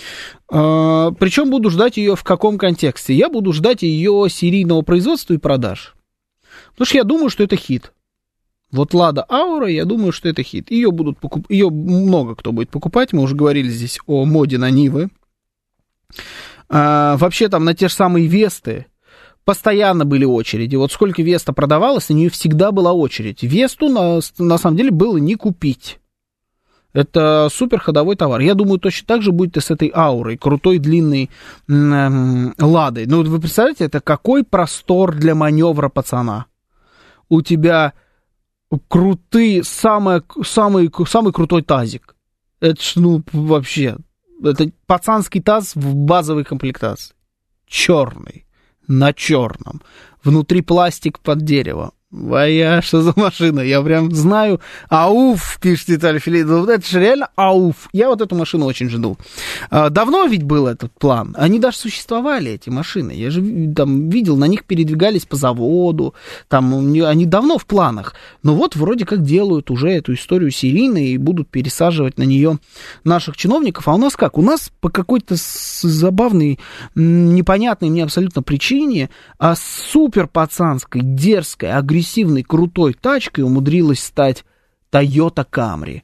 Uh, причем буду ждать ее в каком контексте? Я буду ждать ее серийного производства и продаж. Потому что я думаю, что это хит. Вот Лада Аура, я думаю, что это хит. Ее будут покуп... ее много кто будет покупать. Мы уже говорили здесь о моде на Нивы. А, вообще там на те же самые Весты постоянно были очереди. Вот сколько Веста продавалось, на нее всегда была очередь. Весту на, на самом деле было не купить. Это супер ходовой товар. Я думаю, точно так же будет и с этой аурой, крутой длинной м-м, ладой. Ну, вы представляете, это какой простор для маневра пацана. У тебя крутые, самый, самый, самый крутой тазик. Это ж, ну, вообще, это пацанский таз в базовой комплектации. Черный, на черном. Внутри пластик под дерево. А что за машина? Я прям знаю. Ауф, пишет Виталий Филиппов. Это же реально ауф. Я вот эту машину очень жду. Давно ведь был этот план. Они даже существовали, эти машины. Я же там видел, на них передвигались по заводу. Там они давно в планах. Но вот вроде как делают уже эту историю серийно и будут пересаживать на нее наших чиновников. А у нас как? У нас по какой-то забавной, непонятной мне абсолютно причине, а супер пацанской, дерзкой, агрессивной, агрессивной, крутой тачкой умудрилась стать Toyota Camry.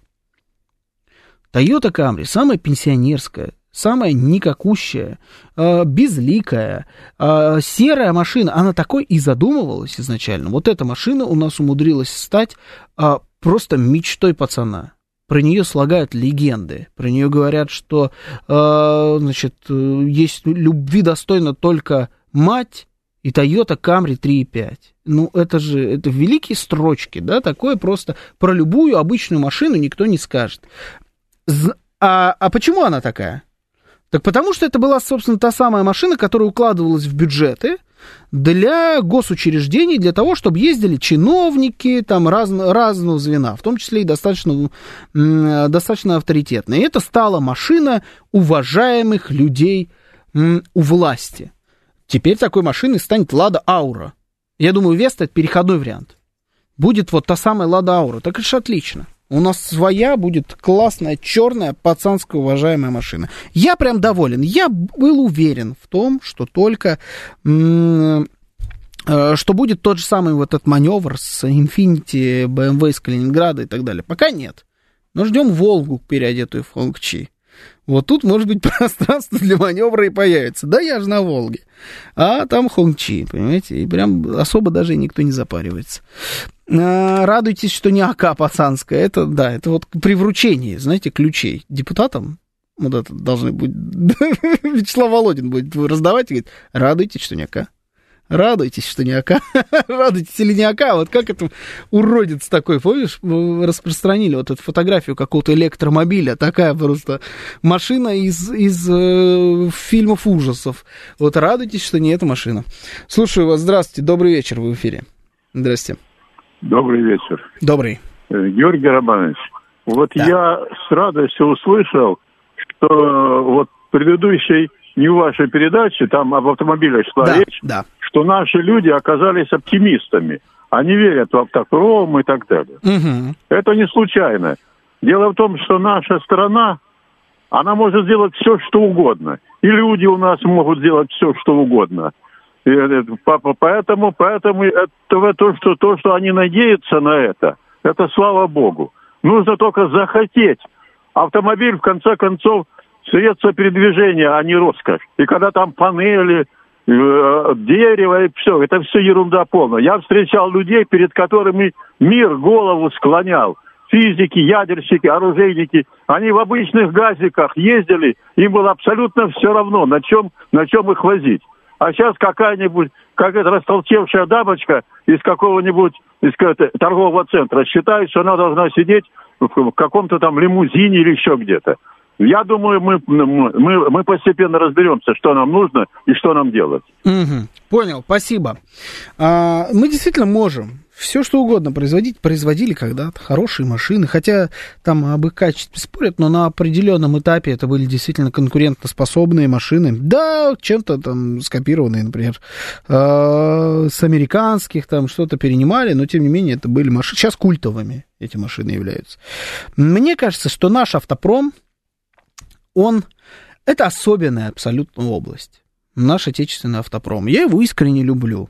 Toyota Camry самая пенсионерская, самая никакущая, э, безликая, э, серая машина. Она такой и задумывалась изначально. Вот эта машина у нас умудрилась стать э, просто мечтой пацана. Про нее слагают легенды. Про нее говорят, что э, значит, есть любви достойна только мать и Toyota Camry три и пять. Ну, это же, это великие строчки, да, такое просто про любую обычную машину никто не скажет. А, а почему она такая? Так потому что это была, собственно, та самая машина, которая укладывалась в бюджеты для госучреждений, для того, чтобы ездили чиновники там раз, разного звена, в том числе и достаточно, достаточно авторитетные. И это стала машина уважаемых людей у власти. Теперь такой машиной станет Лада Аура. Я думаю, Веста — это переходной вариант. Будет вот та самая Лада Аура. Так это же отлично. У нас своя будет классная, черная, пацанская, уважаемая машина. Я прям доволен. Я был уверен в том, что только... М- э, что будет тот же самый вот этот маневр с Infiniti, бэ эм вэ из Калининграда и так далее. Пока нет. Но ждем Волгу, переодетую в Хонгчи. Вот тут, может быть, пространство для маневра и появится. Да, я же на Волге. А там Хонгчи, понимаете? И прям особо даже никто не запаривается. А, радуйтесь, что не АК пацанская. Это, да, это вот при вручении, знаете, ключей депутатам. Вот это должны быть... Вячеслав Володин будет раздавать и говорит, радуйтесь, что не АК. Радуйтесь, что не АК. Радуйтесь или не АК. Вот как это уродец такой, помнишь, распространили вот эту фотографию какого-то электромобиля. Такая просто машина из, из э, фильмов ужасов. Вот радуйтесь, что не эта машина. Слушаю вас. Здравствуйте. Добрый вечер. Вы в эфире. Здрасте. Добрый вечер. Добрый. Георгий Романович, вот да. Я с радостью услышал, что вот предыдущий, не в вашей передаче, там об автомобилях шла да, речь, да. Что наши люди оказались оптимистами. Они верят в автопром и так далее. Угу. Это не случайно. Дело в том, что наша страна, она может сделать все, что угодно. И люди у нас могут сделать все, что угодно. И поэтому, поэтому это, то, что, то, что они надеются на это, это слава богу. Нужно только захотеть. Автомобиль, в конце концов, средство передвижения, а не роскошь. И когда там панели, э, дерево и все, это все ерунда полная. Я встречал людей, перед которыми мир голову склонял. Физики, ядерщики, оружейники. Они в обычных газиках ездили, им было абсолютно все равно, на чем, на чем их возить. А сейчас какая-нибудь, какая-то растолстевшая дамочка из какого-нибудь из торгового центра считает, что она должна сидеть в каком-то там лимузине или еще где-то. Я думаю, мы, мы, мы постепенно разберемся, что нам нужно и что нам делать. Угу. Понял, спасибо. А, мы действительно можем все, что угодно производить. Производили когда-то хорошие машины, хотя там об их качестве спорят, но на определенном этапе это были действительно конкурентоспособные машины. Да, чем-то там скопированные, например, э, с американских там что-то перенимали, но тем не менее это были машины. Сейчас культовыми эти машины являются. Мне кажется, что наш автопром, он, это особенная абсолютно область. Наш отечественный автопром. Я его искренне люблю.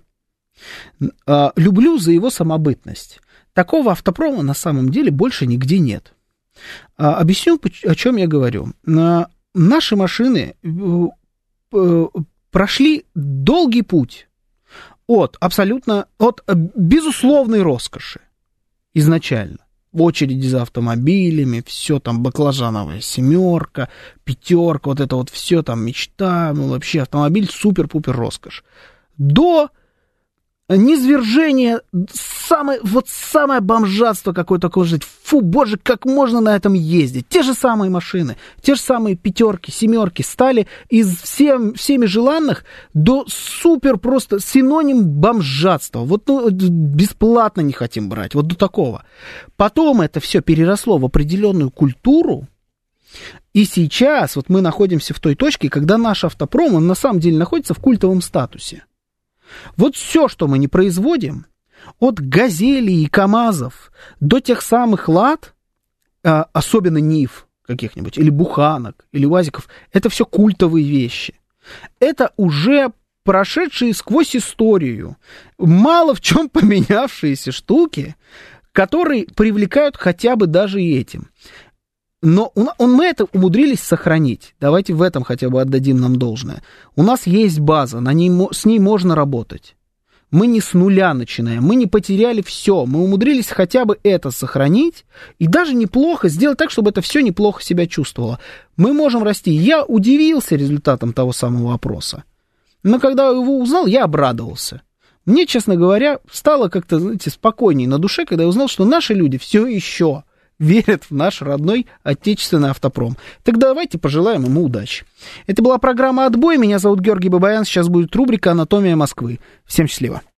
А, люблю за его самобытность. Такого автопрома на самом деле больше нигде нет. А, объясню, о чем я говорю. А, наши машины э, прошли долгий путь от абсолютно, от безусловной роскоши изначально. В очереди за автомобилями, все там, баклажановая семерка, пятерка, вот это вот все там, мечта, ну вообще автомобиль супер-пупер роскошь. До низвержения, самое, вот самое бомжатство какое-то такое жить. Фу, боже, как можно на этом ездить? Те же самые машины, те же самые пятерки, семерки стали из всем, всеми желанных до супер просто синоним бомжатства. Вот ну, бесплатно не хотим брать, вот до такого. Потом это все переросло в определенную культуру. И сейчас вот мы находимся в той точке, когда наш автопром, он на самом деле находится в культовом статусе. Вот все, что мы не производим, от «Газелей» и «КамАЗов» до тех самых «Лад», особенно «Нив» каких-нибудь, или «Буханок», или «УАЗиков», это все культовые вещи. Это уже прошедшие сквозь историю, мало в чем поменявшиеся штуки, которые привлекают хотя бы даже и этим. Но он, он, мы это умудрились сохранить. Давайте в этом хотя бы отдадим нам должное. У нас есть база, на ней, с ней можно работать. Мы не с нуля начинаем, мы не потеряли все. Мы умудрились хотя бы это сохранить и даже неплохо сделать так, чтобы это все неплохо себя чувствовало. Мы можем расти. Я удивился результатом того самого опроса. Но когда я его узнал, я обрадовался. Мне, честно говоря, стало как-то, знаете, спокойнее на душе, когда я узнал, что наши люди все еще верят в наш родной отечественный автопром. Так давайте пожелаем ему удачи. Это была программа «Отбой». Меня зовут Георгий Бабаян. Сейчас будет рубрика «Анатомия Москвы». Всем счастливо.